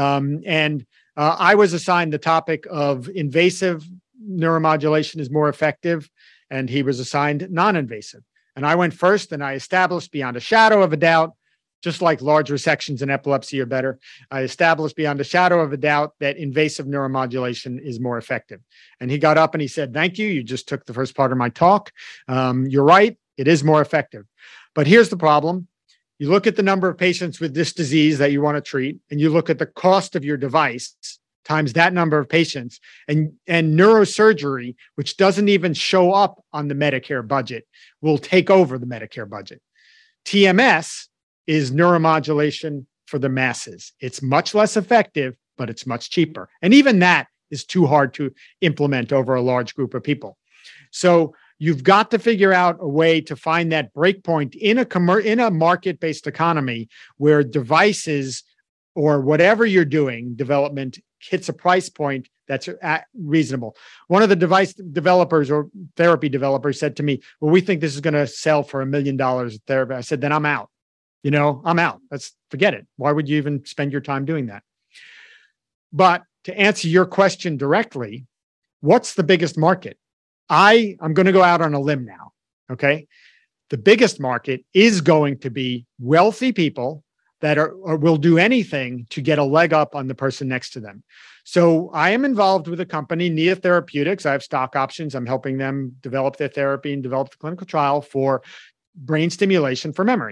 I was assigned the topic of invasive neuromodulation is more effective, and he was assigned non-invasive. And I went first, and I established beyond a shadow of a doubt, just like large resections in epilepsy are better, I established beyond a shadow of a doubt that invasive neuromodulation is more effective. And he got up and he said, "Thank you. You just took the first part of my talk. You're right. It is more effective." But here's the problem. You look at the number of patients with this disease that you want to treat, and you look at the cost of your device times that number of patients, and neurosurgery, which doesn't even show up on the Medicare budget, will take over the Medicare budget. TMS is neuromodulation for the masses. It's much less effective, but it's much cheaper. And even that is too hard to implement over a large group of people. So you've got to figure out a way to find that breakpoint in a market-based economy where devices or whatever you're doing, development hits a price point that's reasonable. One of the device developers or therapy developers said to me, "Well, we think this is going to sell for $1 million of therapy." I said, "Then I'm out. I'm out. Forget it. Why would you even spend your time doing that?" But to answer your question directly, what's the biggest market? I'm going to go out on a limb now. Okay. The biggest market is going to be wealthy people that will do anything to get a leg up on the person next to them. So I am involved with a company, Nia Therapeutics. I have stock options. I'm helping them develop their therapy and develop the clinical trial for brain stimulation for memory.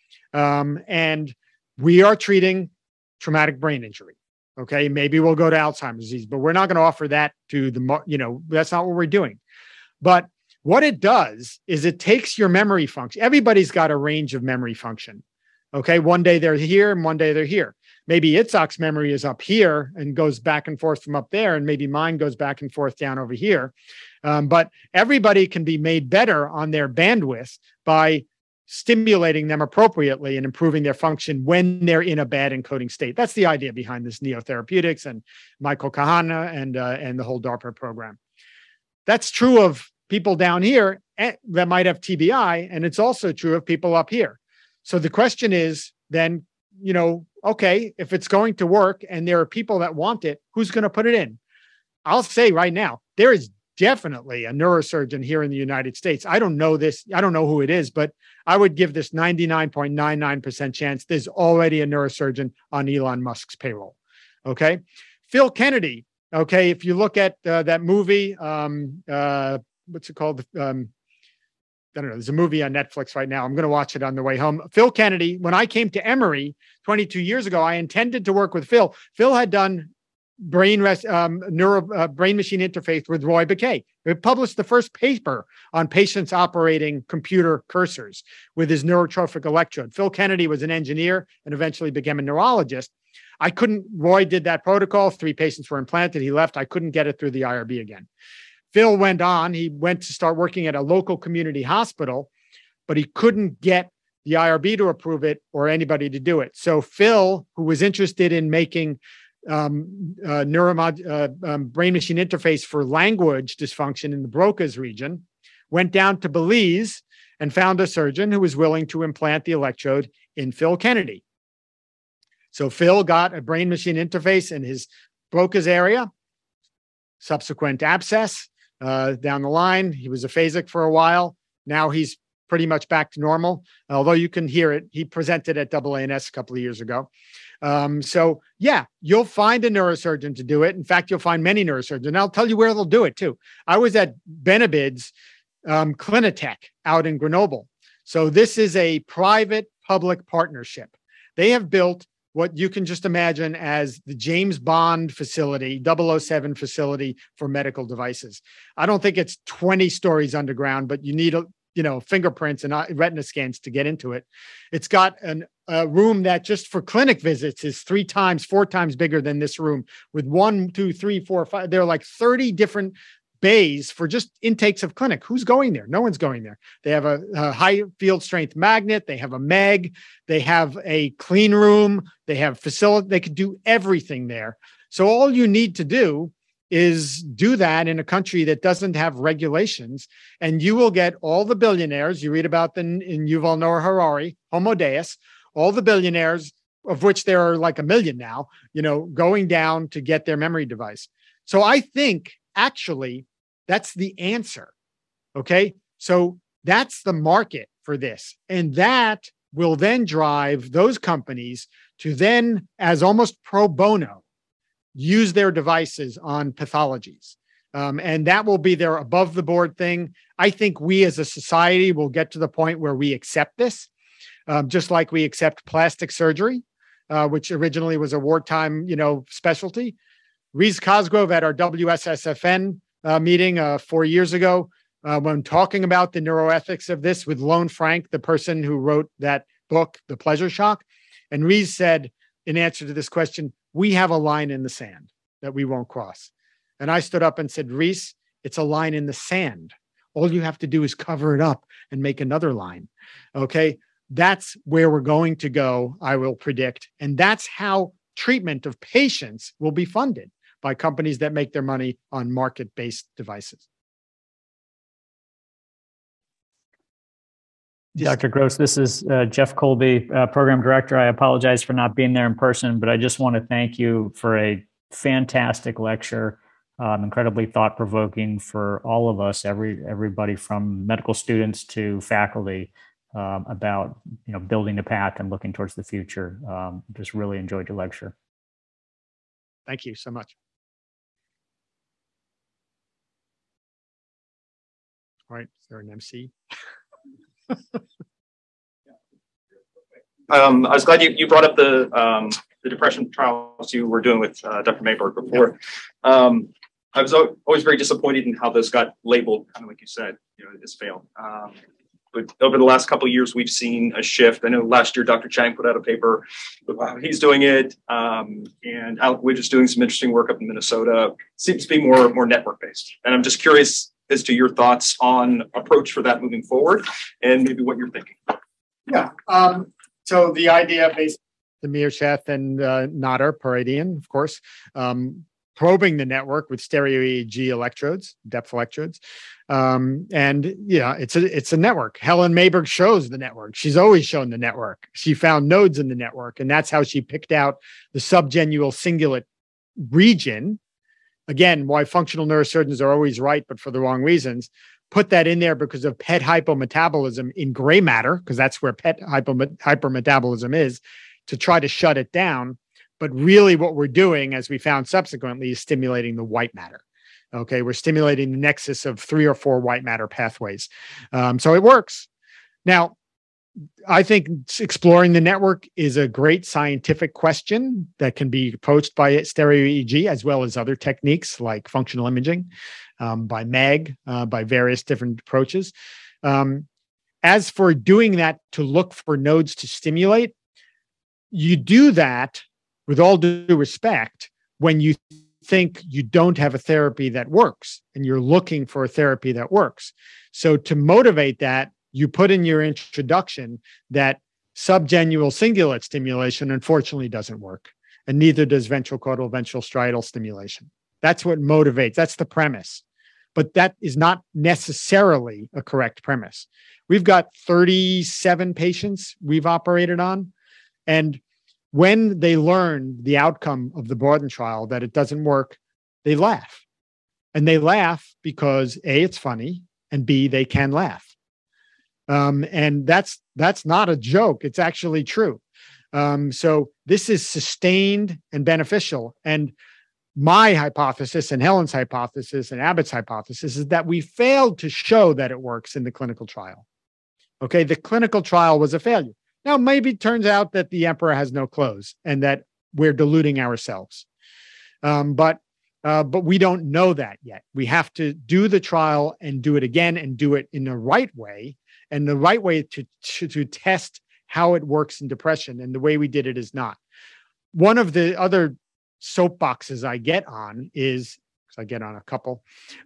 And we are treating traumatic brain injury. Okay. Maybe we'll go to Alzheimer's disease, but we're not going to offer that to that's not what we're doing. But what it does is it takes your memory function. Everybody's got a range of memory function. Okay. One day they're here and one day they're here. Maybe Itzhak's memory is up here and goes back and forth from up there. And maybe mine goes back and forth down over here. But everybody can be made better on their bandwidth by stimulating them appropriately and improving their function when they're in a bad encoding state. That's the idea behind this Nia Therapeutics and Michael Kahana and the whole DARPA program. That's true of people down here that might have TBI, and it's also true of people up here. So the question is then, okay, if it's going to work and there are people that want it, who's going to put it in? I'll say right now, there is definitely a neurosurgeon here in the United States. I don't know this. I don't know who it is, but I would give this 99.99% chance there's already a neurosurgeon on Elon Musk's payroll. Okay. Phil Kennedy. Okay. If you look at that movie, what's it called? I don't know. There's a movie on Netflix right now. I'm going to watch it on the way home. Phil Kennedy, when I came to Emory 22 years ago, I intended to work with Phil. Phil had done brain machine interface with Roy Baquet. He published the first paper on patients operating computer cursors with his neurotrophic electrode. Phil Kennedy was an engineer and eventually became a neurologist. Roy did that protocol. 3 patients were implanted. He left. I couldn't get it through the IRB again. Phil went on. He went to start working at a local community hospital, but he couldn't get the IRB to approve it or anybody to do it. So Phil, who was interested in making brain machine interface for language dysfunction in the Broca's region, went down to Belize and found a surgeon who was willing to implant the electrode in Phil Kennedy. So Phil got a brain machine interface in his Broca's area, subsequent abscess down the line. He was aphasic for a while. Now he's pretty much back to normal, although you can hear it. He presented at AANS a couple of years ago. So yeah, you'll find a neurosurgeon to do it. In fact, you'll find many neurosurgeons, and I'll tell you where they'll do it too. I was at Benabid's Clinitech out in Grenoble. So this is a private-public partnership. They have built what you can just imagine as the James Bond facility, 007 facility for medical devices. I don't think it's 20 stories underground, but you need fingerprints and retina scans to get into it. It's got a room that just for clinic visits is 4 times bigger than this room, with 1, 2, 3, 4, 5. There are like 30 different bays for just intakes of clinic. Who's going there? No one's going there. They have a high field strength magnet. They have a MEG. They have a clean room. They have facility. They could do everything there. So all you need to do is do that in a country that doesn't have regulations, and you will get all the billionaires. You read about them in Yuval Noah Harari, Homo Deus, all the billionaires, of which there are like 1 million now, going down to get their memory device. So I think actually that's the answer. Okay. So that's the market for this. And that will then drive those companies to then, as almost pro bono, use their devices on pathologies. And that will be their above the board thing. I think we as a society will get to the point where we accept this, just like we accept plastic surgery, which originally was a wartime, specialty. Rees Cosgrove at our WSSFN meeting 4 years ago, when talking about the neuroethics of this with Lone Frank, the person who wrote that book, The Pleasure Shock. And Rees said, in answer to this question, we have a line in the sand that we won't cross. And I stood up and said, Rees, it's a line in the sand. All you have to do is cover it up and make another line. Okay. That's where we're going to go, I will predict. And that's how treatment of patients will be funded, by companies that make their money on market-based devices. Dr. Gross, this is Jeff Colby, Program Director. I apologize for not being there in person, but I just want to thank you for a fantastic lecture, incredibly thought-provoking for all of us, everybody from medical students to faculty, about building a path and looking towards the future. Just really enjoyed your lecture. Thank you so much. All right, is there an MC? I was glad you brought up the depression trials you were doing with Dr. Mayberg before. I was always very disappointed in how those got labeled, kind of like you said, as failed. But over the last couple of years, we've seen a shift. I know last year, Dr. Chang put out a paper about how he's doing it. And Alec Widge is doing some interesting work up in Minnesota. Seems to be more network-based. And I'm just curious as to your thoughts on approach for that moving forward and maybe what you're thinking. Yeah. So the idea based on Samir Sheth and Nader Peredian, of course, probing the network with stereo EEG electrodes, depth electrodes. And yeah, it's a network. Helen Mayberg shows the network. She's always shown the network. She found nodes in the network, and that's how she picked out the subgenual cingulate region. Again, why functional neurosurgeons are always right, but for the wrong reasons. Put that in there because of PET hypometabolism in gray matter, because that's where PET hypermetabolism is, to try to shut it down. But really what we're doing, as we found subsequently, is stimulating the white matter. Okay, we're stimulating the nexus of 3 or 4 white matter pathways. So it works. Now, I think exploring the network is a great scientific question that can be approached by stereo EEG, as well as other techniques like functional imaging, by MEG, by various different approaches. As for doing that to look for nodes to stimulate, you do that with all due respect when you think you don't have a therapy that works and you're looking for a therapy that works. So to motivate that, you put in your introduction that subgenual cingulate stimulation unfortunately doesn't work, and neither does ventral caudal ventral striatal stimulation. That's what motivates. That's the premise. But that is not necessarily a correct premise. We've got 37 patients we've operated on, and when they learn the outcome of the Borden trial, that it doesn't work, they laugh. And they laugh because A, it's funny, and B, they can laugh. And that's not a joke. It's actually true. So this is sustained and beneficial. And my hypothesis and Helen's hypothesis and Abbott's hypothesis is that we failed to show that it works in the clinical trial. Okay, the clinical trial was a failure. Now, maybe it turns out that the emperor has no clothes and that we're deluding ourselves. But we don't know that yet. We have to do the trial and do it again and do it in the right way. And the right way to test how it works in depression. And the way we did it is not. One of the other soapboxes I get on is, because I get on a couple,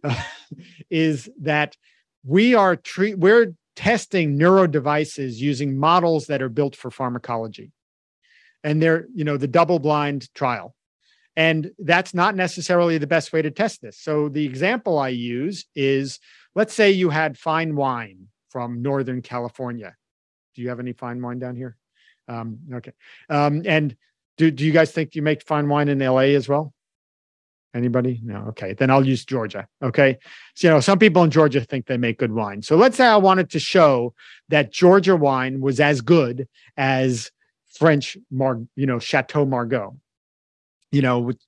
is that we're testing neuro devices using models that are built for pharmacology. And they're, the double-blind trial. And that's not necessarily the best way to test this. So the example I use is, let's say you had fine wine from Northern California. Do you have any fine wine down here? Okay. And do you guys think you make fine wine in LA as well? Anybody? No. Okay. Then I'll use Georgia. Okay. So, some people in Georgia think they make good wine. So let's say I wanted to show that Georgia wine was as good as French, Chateau Margaux, with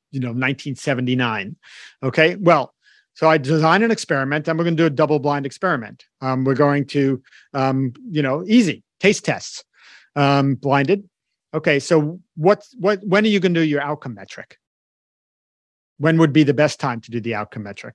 1979. Okay. Well, so I design an experiment, and we're going to do a double-blind experiment. We're going to, easy taste tests, blinded. Okay. So when are you going to do your outcome metric? When would be the best time to do the outcome metric?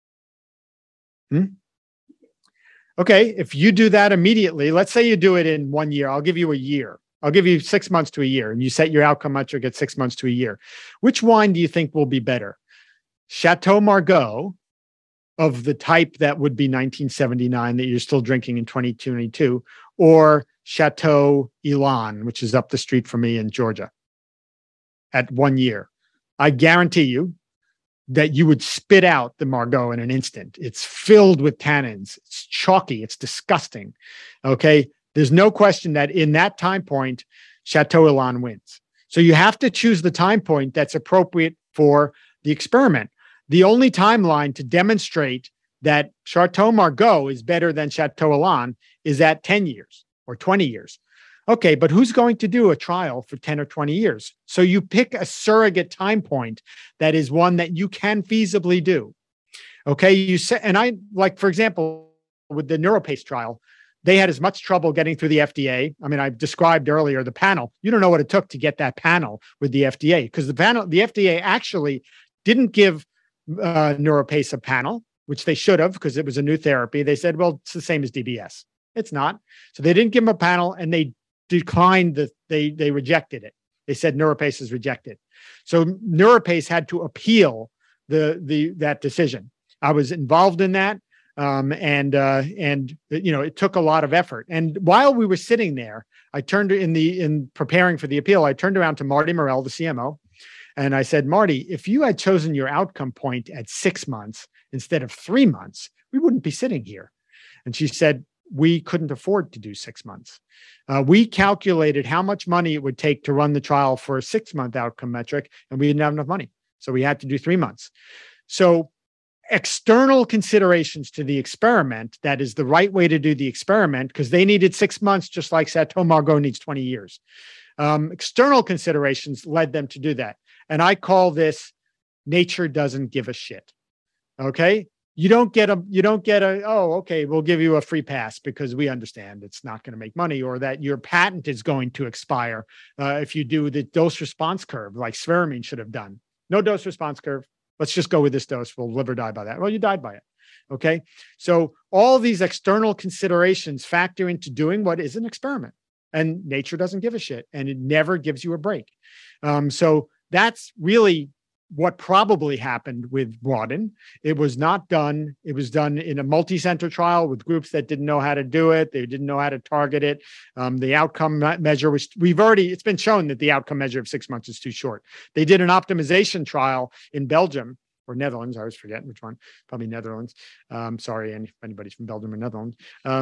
Okay, if you do that immediately, let's say you do it in 1 year. I'll give you a year. I'll give you 6 months to a year, and you set your outcome metric at 6 months to a year. Which wine do you think will be better? Chateau Margaux, of the type that would be 1979 that you're still drinking in 2022, or Chateau Elan, which is up the street from me in Georgia, at 1 year? I guarantee you that you would spit out the Margaux in an instant. It's filled with tannins. It's chalky. It's disgusting. Okay. There's no question that in that time point, Chateau Elan wins. So you have to choose the time point that's appropriate for the experiment. The only timeline to demonstrate that Chateau Margaux is better than Chateau Elan is at 10 years or 20 years. Okay, but who's going to do a trial for 10 or 20 years? So you pick a surrogate time point that is one that you can feasibly do. Okay, for example, with the NeuroPace trial, they had as much trouble getting through the FDA. I mean, I described earlier the panel. You don't know what it took to get that panel with the FDA, because the FDA actually didn't give NeuroPace a panel, which they should have, because it was a new therapy. They said, well, it's the same as DBS. It's not. So they didn't give them a panel, and they declined they rejected it. They said NeuroPace is rejected. So NeuroPace had to appeal that decision. I was involved in that. It took a lot of effort. And while we were sitting there, I turned in preparing for the appeal, I turned around to Marty Morell, the CMO, And I said, Marty, if you had chosen your outcome point at 6 months instead of 3 months, we wouldn't be sitting here. And she said, we couldn't afford to do 6 months. We calculated how much money it would take to run the trial for a 6-month outcome metric, and we didn't have enough money. So we had to do 3 months. So external considerations to the experiment, that is the right way to do the experiment, because they needed 6 months, just like Chateau Margaux needs 20 years. External considerations led them to do that. And I call this nature doesn't give a shit. Okay. You don't get oh, okay, we'll give you a free pass because we understand it's not going to make money, or that your patent is going to expire if you do the dose response curve like Sveramine should have done. No dose response curve. Let's just go with this dose. We'll live or die by that. Well, you died by it. Okay. So all these external considerations factor into doing what is an experiment, and nature doesn't give a shit, and it never gives you a break. So that's really what probably happened with Broaden. It was not done. It was done in a multi-center trial with groups that didn't know how to do it. They didn't know how to target it. The outcome measure was, it's been shown that the outcome measure of 6 months is too short. They did an optimization trial in Belgium or Netherlands. I always forget which one, probably Netherlands. Sorry, if anybody's from Belgium or Netherlands.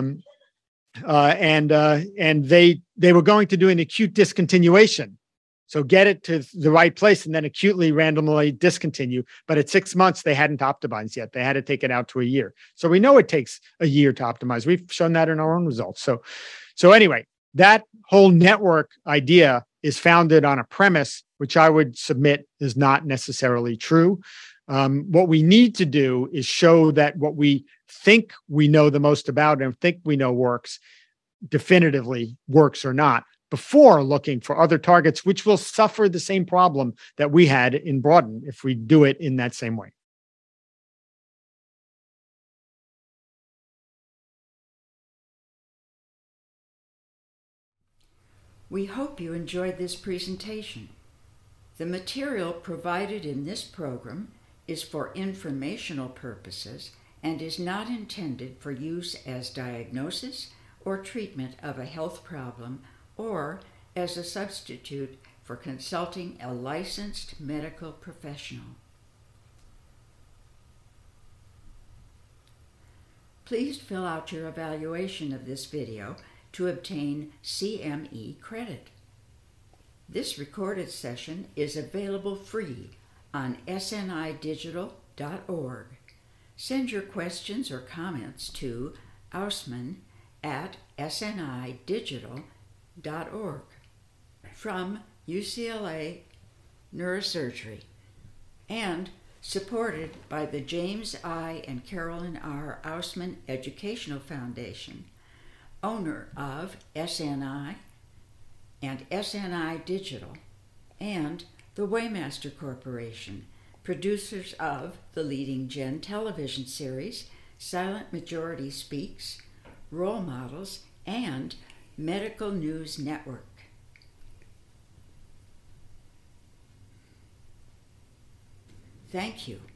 And they were going to do an acute discontinuation. So get it to the right place and then acutely randomly discontinue. But at 6 months, they hadn't optimized yet. They had to take it out to a year. So we know it takes a year to optimize. We've shown that in our own results. So anyway, that whole network idea is founded on a premise, which I would submit is not necessarily true. What we need to do is show that what we think we know the most about and think we know works definitively works or not, before looking for other targets, which will suffer the same problem that we had in Broaden if we do it in that same way. We hope you enjoyed this presentation. The material provided in this program is for informational purposes and is not intended for use as diagnosis or treatment of a health problem or as a substitute for consulting a licensed medical professional. Please fill out your evaluation of this video to obtain CME credit. This recorded session is available free on snidigital.org. Send your questions or comments to Ausman@snidigital.org. From UCLA Neurosurgery, and supported by the James I. and Carolyn R. Ausman Educational Foundation, owner of SNI and SNI Digital, and the Waymaster Corporation, producers of the leading Gen television series, Silent Majority Speaks, Role Models, and Medical News Network. Thank you.